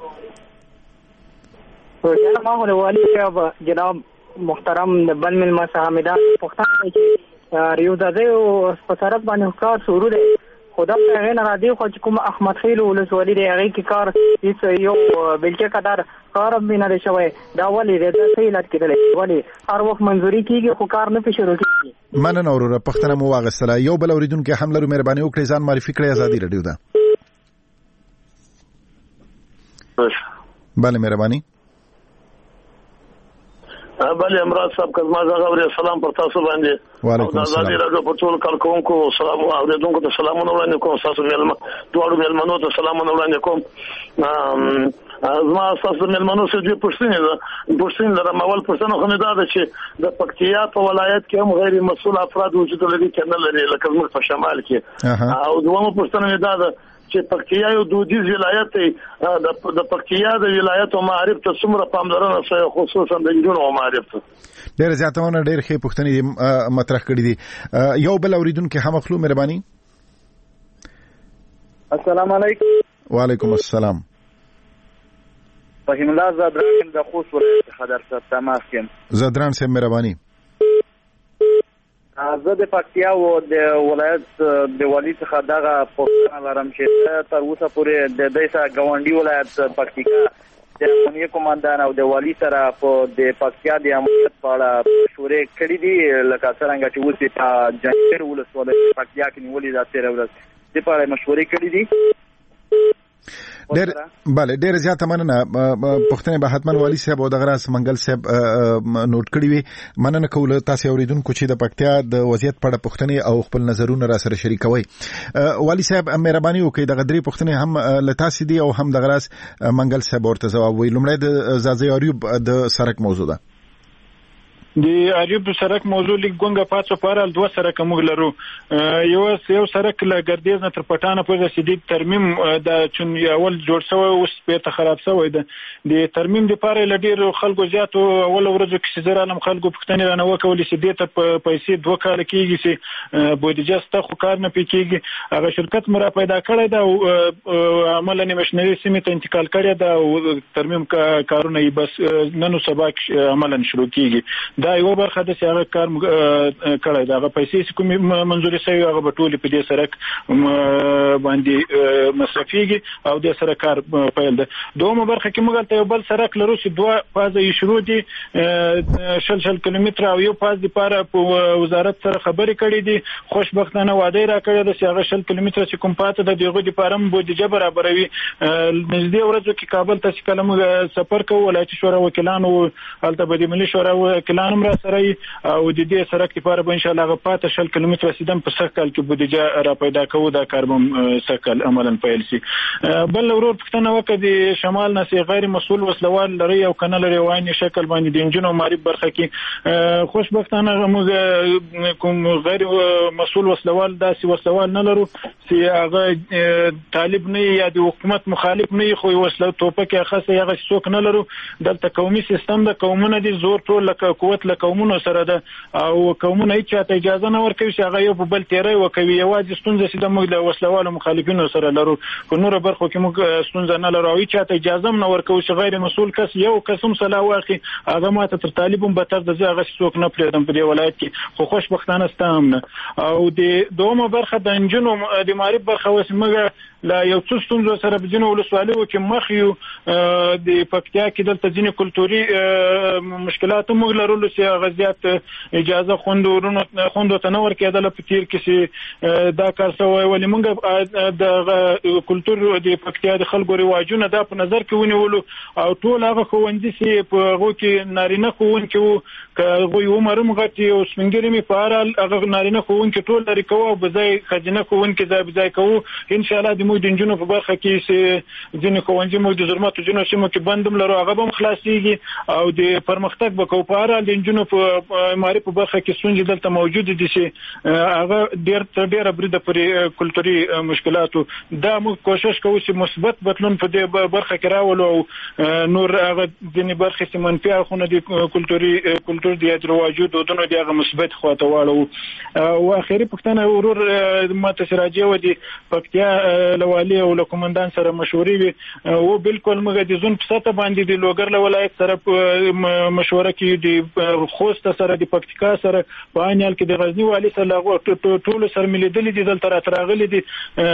جناب ماحول والی صاحب جناب محترم بل مل مسامدان پښتانه چې ریوزاده او سپارت باندې کار شروع دی خدا په غین را دی خو کوم احمد خیل ولسوالي دی هغه کې کار هیڅ یو بلکې قدر کار هم نه شوی دا ولی د صحیح لټ کېدل ولی هر وخت منځوري کیږي خو کار نه پېښ شروع کیږي.
مننه اوره پښتنه مو واغسله یو بل اوریدونکو هم لرو مهرباني وکړئ ځان معرفي کړئ ازادي رادیو ده. بله مهرباني.
بله امراض صاحب کزما زغوري سلام پر تاسو باندې
وعلیکم السلام
ازادي رادیو په ټول کارکونکو سلام اوریدونکو ته سلامونه وړاندې کوم تاسو ملما دوړو ملمنو ته سلامونه وړاندې کوم زما تاسو ملمنو سره دې پښتنې ده پښتنې لرم اول پښتنو خو نه ده چې د پکتیا په ولایت کې هم غیر مسؤل افراد وجود لري کنه لري لکه موږ په شمال کې او دومره پښتنې ده چې پکتیا یو دودیز ولایت دی د پکتیا د ولایت او معارف ته څومره پاملرنه شوی خصوصا د جنونو معارف ته
ډېر زیاتونه ډېر ښه پوښتنې مطرح کړې دي یو بل اوریدونکو هم خپل مهرباني.
السلام علیکم.
وعلیکم السلام.
فهم الله زادران د خوست ولایت خدر سره تماس کوم.
زادران سره مهرباني.
زه د پکتیا او د ولایت د والی څخه دغه پوښتنه لرم چې تر اوسه پورې د دیسا ګاونډي ولایت پکتیکا د امنیه کمانډان او د والی سره په د پکتیا د امنیت په اړه مشورې کړې دي لکه څنګه چې اوس په جنیر ولسوالۍ پکتیا کې نیولې ده تیر ورځ د په اړه مشورې کړې دي.
ډېر bale ډېر زیاته مننه پښتنې به حتمن والی صاحب او د غراس منګل صاحب نوٹ کړی وي مننه کوله تاسو اوریدونکو چې د پکتیا د وضعیت په اړه پښتنې او خپل نظرونه را سره شریکوي. والی صاحب مهرباني وکړئ د غدري پښتنې هم لتاسي دي او هم د غراس منګل صاحب ورته جواب وي. لومړی د زازي اریوب د سرک موضوع ده.
د اریوب سرک موضوع لیک ګونګه پاتو پارال دوه سرک موږ لرو. یو یو سرک له ګردیز نه تر پټانه پورې رسیدي ترمیم د چون اول جوړ شوی اوس په خراب شوی ده. د ترمیم لپاره لډیر خلکو زیاتو اول ورځو کې زر عالم خلکو پښتني رانه وکولې چې دې ته پیسې دوه کال کېږي چې بودیجه ستا خو کار نه پکېږي. هغه شرکت مرا پیدا کړی دا او عملاً مشنری سیمه ته انتقال کړی دا او ترمیم کارونه یې بس نن سبا عملاً شروع کیږي. دا یو برخه د سیاغه کار کړی دا غو پیسې کوم منځوري شوی هغه بټولې په دې سرک باندې مصرفيږي او د سره کار پیل ده. دومره برخه کې موږ ته یو بل سرک لرو چې دوه فازه یې شروع دي شل شل کیلومتر او یو فاز لپاره په وزارت سره خبرې کړې دي. خوشبختانه وعده را کړې ده چې هغه شل کیلومتر چې کوم پاته د دغه لپاره بودیجه برابروي. نږدې ورځو کې کابل ته چې کلم سفر کوو ولایتي شورا وکیلانو البته د ملي شورا وکیلانو را سره او د دې سرک لپاره به ان شاء الله غپاته شل کیلومتر رسیدم په سر کال کې بودیجه را پیدا کوو دا کار به سکل عملاً پیل شي. بل ورور پښتنه وکړي شمال نه غیر مسؤل وسلوال لري او کنه لري وایي شکل باندې د انجنونو معرب برخه کې خوشبختانه موږ کوم غیر مسؤل وسلوال داسې وسلوال نه لرو چې هغه طالب نه یا د حکومت مخالف نه خو وسله توپک خاصه هغه څوک نه لرو. دلته قومي سیستم د قومونو دي زور ټول لکه قوت له قومونو سره ده او قومونه هیڅ ته اجازه نه ورکوي چې هغه یو په بل تیری وکوي. یوازې ستونزه چې د موږ د وسلوالو مخالفینو سره لرو په نور برخو کې موږ ستونزه نه لرو او هیڅ ته اجازه نه ورکوي چې غیر مسؤل کس یو قسم صلاح واخی هغه ماته تر طالبون به تر د هغه څوک نه پریدم په دې ولایت کې خو خوشبختانه ستام او د دومره برخه د انجنونو د معرب برخه وسمګه لا یو څو ستونزو سره بجنو ولسوالۍ کې مخ یو د پکتیا کې دلته ځینې کلتوري مشکلات موږ لرلو چې غزيات اجازه خوندورونو خوندو تنور کېدل په تیر کې چې دا کار سوی ولې موږ د کلتور د پکتیا د خلکو رواجونه دا په نظر کې ونیولو او ټول هغه خوندې چې په هغه کې نارینه خوونکي کغوی عمر مغتی او سپنګری می پارال هغه نارینه خوونکي ټول لري کوو او بځای خجنه خوونکي ځای بځای کوو ان شاء الله د مو د جنونو په برخه کې چې ځینې کوونجي مو د ضرورت جنونو سیمو کې بندم لرو هغه هم خلاصيږي او د پرمختګ وکاو پارال د جنونو په ماري په برخه کې سونځي دلته موجود دي چې هغه ډېر ډېر برده پر کلتوري مشکلاتو دا مو کوشش کوو چې مثبت بدلون په دې برخه کې راولو او نور هغه ځینې برخه چې منفي اخونه د کلتوري کلتور دی رواجو دودونو دی هغه مثبت خواته واړو او اخیری پښتنه ورور ماته سراجي و دي پکتیا لوالي او لکومندان سره مشورې وي او بالکل موږ د زون په ساته باندې د لوګر ولایت سره مشوره کې د خوست سره د پکتیکا سره په عینال کې د غزنی والی سره ټول سره ملیدل دي دلته راتراغلي دي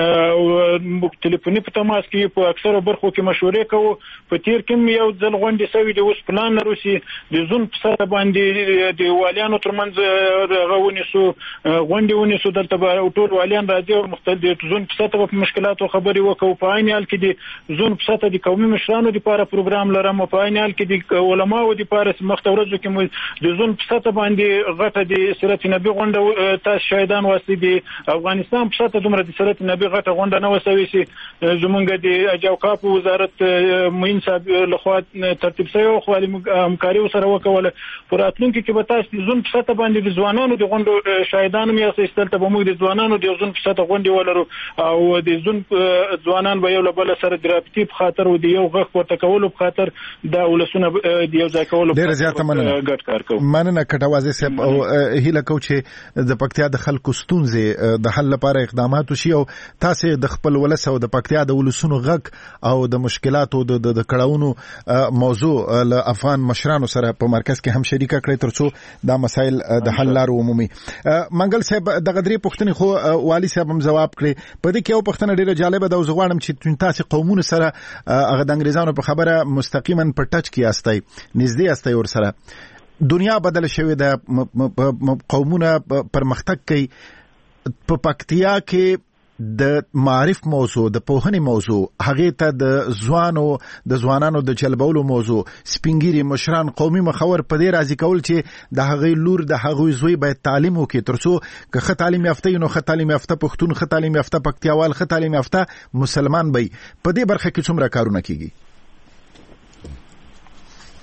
او ټلیفوني په تماس کې په اکثره برخو کې مشورې کوو. په تیر کې یو ځل غونډه سوي د اوس پلان لروسي د زون په ساته باندې د والیانو ترمنځ غونې سو غونډه ونی سو دلته ټول والیان راځي او مختلف زون په ساته په مشکلاتو خبري وکاو. په عینال کې د زون په ساته د قومي مشرانو لپاره پروګرام لرم په عینال کې د علماو لپاره مختورزو کې د زون په ساته باندې غټه د سیرت نبی غونډه تاسو شهیدان واسي د افغانستان په ساته دومره د سیرت نبی غټه غونډه نه وسوي چې زمونږ د اجاوکا په وزارت مين صاحب لخوا ترتیب شوی خو همکاري سره وکوله. پراتلونکو کې به تاسو د زون په ساته باندې د ځوانانو د غونډو شهیدان مې اساستل ته به موږ د ځوانانو د زون په ساته غونډه ولرو او د زون ځوانان به یو له بل سره درابطي په خاطر او د یو غږ ورته کولو په خاطر د ولسونه د یو ځای کولو
ډیر زیات مننه
ګټ کار کوي.
مننه کټوازي صاحب او هیله کو چې د پکتیا د خلکو ستونزې د حل لپاره اقدامات وشي او تاسو د خپل ولس او د پکتیا د ولسونو غږ او د مشکلاتو د د کړهونو موضوع له افغان مشرانو سره په مرکز کې هم شریکه کړئ ترڅو دا مسایل د حل لارو عمومي. منګل صاحب د غدري پښتني خو والی صاحب هم جواب کړی په دې کې یو پښتنه ډیره جالبه ده او زغوانم چې تاسو قومونو سره هغه د انګريزانو په خبره مستقیما په ټچ کې استای نږدې استای ور سره دنیا بدل شوې ده قومونه پرمختګ کوي په پکتیا کې د معرف موضوع د پوهنې موضوع هغه ته د ځوانو د ځوانانو د چلبولو موضوع سپینګيري مشران قومي مخور په دې راضي کول چې د هغه لور د هغه زوی باید تعلیم وکړي ترڅو که خه تعلیم یافته نو خه تعلیم یافته پښتون خه تعلیم یافته پکتیاوال خه تعلیم یافته مسلمان به په دې برخه کې څومره کارونه کیږي.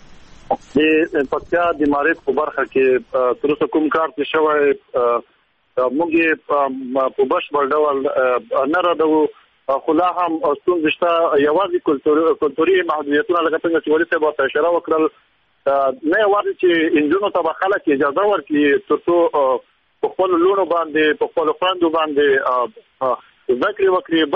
د پکتیا د معرف په برخه کې تر اوسه کوم کار چې شوی موږ په بشپړ ډول نه راډو خو لا هم ستونزې شته. یوازې کلتوري محدودیتونه لکه څنګه چې ولې صاحب ته اشاره وکړل نه یوازې چې انجونو ته به خلک اجازه ورکړي تر څو په خپل لونو باندې په خپل خویندو باندې ذکر وکړي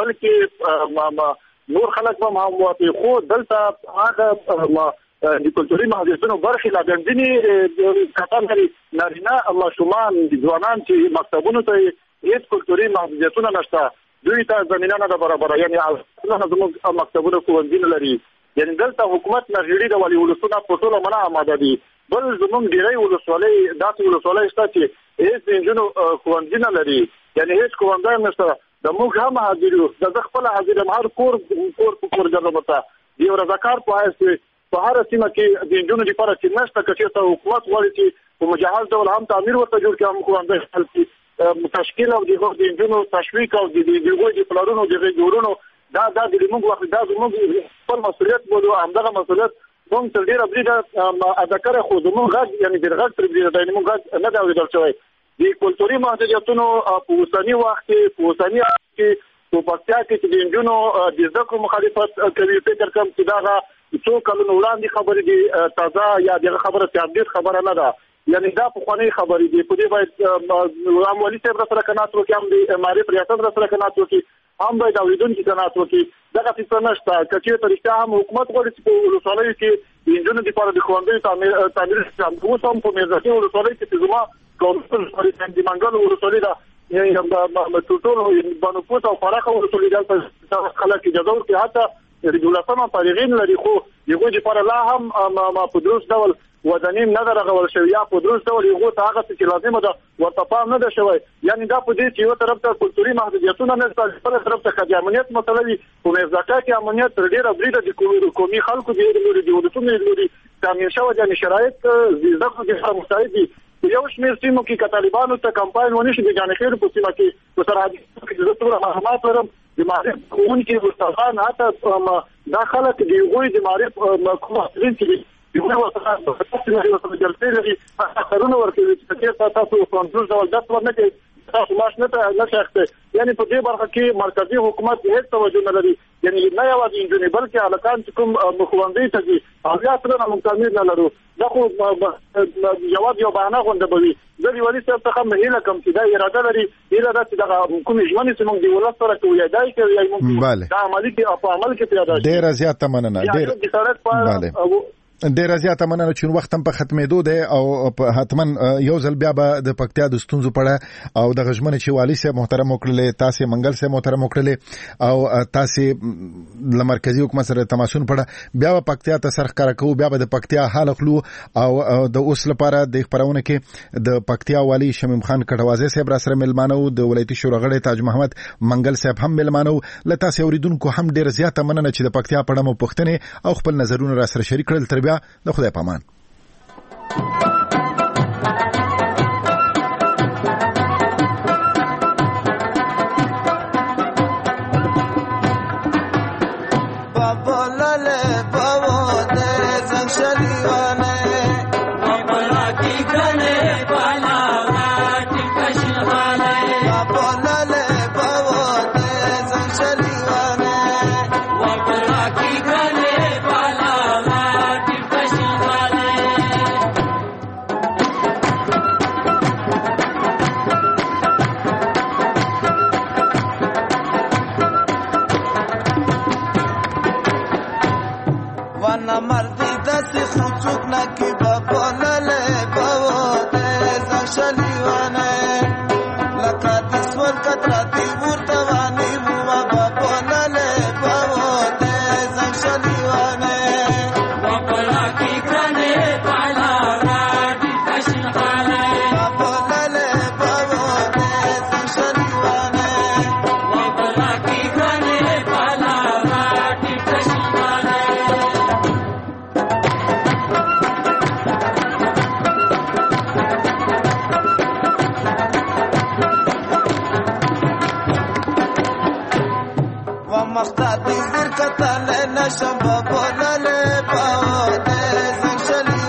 بلکې نور خلک به هم واقعي خو دلته هغه د کلتوري محدودیتونو برخې لا ګڼدنې کتان لري نارینه ماشومان د ځوانان چې مکتبونو ته هیڅ کلتوري محدودیتونه نشته دوی ته زمینه نه برابره یعنی اصلا زموږ مکتبونو ښوونځي لري یعنی دلته حکومت نغړي د ولي ولسونه په ټوله منع آماده دي بل زموږ ډیری ولسوالۍ داسې ولسوالۍ شته چې هیڅ انجونو ښوونځي نه لري یعنی هیڅ ښوونځی نشته د موږ هم حاضر یو د خپل حاضر هر کور کور کور ګرځمته یو رضاکار په حیث په هر سیمه کې د انجونو لپاره چې نشته چې ته حکومت غواړي چې په مجهز ډول هم تعمیر ورته جوړ کړي هم ښوونځي خپل تشکیل او د انجونو تشویق او د دغه د پلانونو د جوړونو دا دا د موږ وخت دا زموږ خپل مسؤلیت بولو همدغه مسؤلیت موږ تر ډیره بریده ادا کړو خو زموږ غږ یعنی د غږ تر بریده د موږ نه دا ویل شوی د کلتوري محدودیتونو په اوسنی وخت کې په اوسنی وخت کې په پکتیا کې چې د انجونو د ذکر مخالفت کوي فکر کوم چې دا څو کلونو وړاندې خبرې دي تازه یا د خبره تابعیت خبره نه ده یعنی دا په خوني خبرې دي په دې باید عمومي صاحب سره کنات وکي هم د معرف ریاست سره کنات وکي هم باید اوریدونکو کنات وکي دغه څه نشته چې طریقه هم حکومت غواړي چې په ولسوالۍ کې د انجونو لپاره د خوندې تعمیر تعمیر څنګه هم په میرزاتي ولسوالۍ کې زما کوم څه د منګل ولسوالۍ دا یعنی د ټوټول باندې پوت او فراخه ولسوالۍ د خلک اجازه ورکړي حتی د دولتونو طریقین لري خو یو چې پر الله هم ما په دروس ډول ودانیم نه درغول شوی یا په دروس ډول یو ته هغه چې لازمه ده ورته پام نه ده شوی یعنی دا په دې چې یو طرف ته کلتوري محدودیتونه نه ستاسو په طرف ته خدای امنیت مطلبي په مزاکا کې امنیت تر ډیره بریده د قومي خلکو د لوري د ولودونو لوري تامین شوی د شرایط زیاده کې مساعد دي یو شمېر سیمو کې ک طالبانو ته کمپاین ونی شي د جانخیر په سیمه کې په سرحدي کې د ټول معلومات ورم د معرف قانون کې مستقان حتی دا خلک دی غوي د معرف کومه چې یو نو تاسو په دې جلسې لري اثرونه ورکوي چې تاسو کنټرول ډول داس ورنه کې تاسو ماش نه ته نه شخصه یعنی په دې برخه کې مرکزی حکومت هیڅ توجه نه لري یعنی نه یوازې انجونې بلکې الکان چې کوم مخوندې ته دي او یا تر نه مکمل نه لرو دا خو جواب یو بهانه غونډه بوي د دې ولې څه څه هم نه لکم چې دا اراده لري اراده چې دا کوم ژوند چې موږ دی ولست سره کوي دای کوي موږ دا عملي کې په عمل کې پیدا شي
ډیر زیات مننه ډیر ډیر زیاته مننه چې وخت هم په ختمېدو دی او حتما یو ځل بیا به د پکتیا د ستونزو پړه او د غژمن چې والی سه محترم وکړلې تاسو منګل سه محترم وکړلې او تاسو د مرکزی حکومت سره تماسون پړه بیا په پکتیا ته سرخ کار کوو بیا به د پکتیا حال خلو او د اوس لپاره د خبرونه کې د پکتیا والی شمیم خان کټوازه صاحب را سره ملمانو د ولایتي شورا غړي تاج محمد منګل صاحب هم ملمانو لته سه اوریدونکو هم ډیر زیاته مننه چې د پکتیا پړه مو پښتنه او خپل نظرونه را سره شریک کړل تر د خدای پامان
مختار دې ورکته نه شم په بولله پاو دې څنګه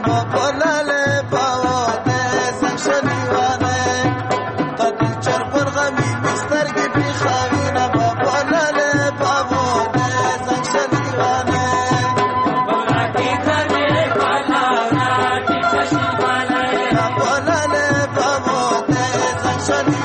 Sunny.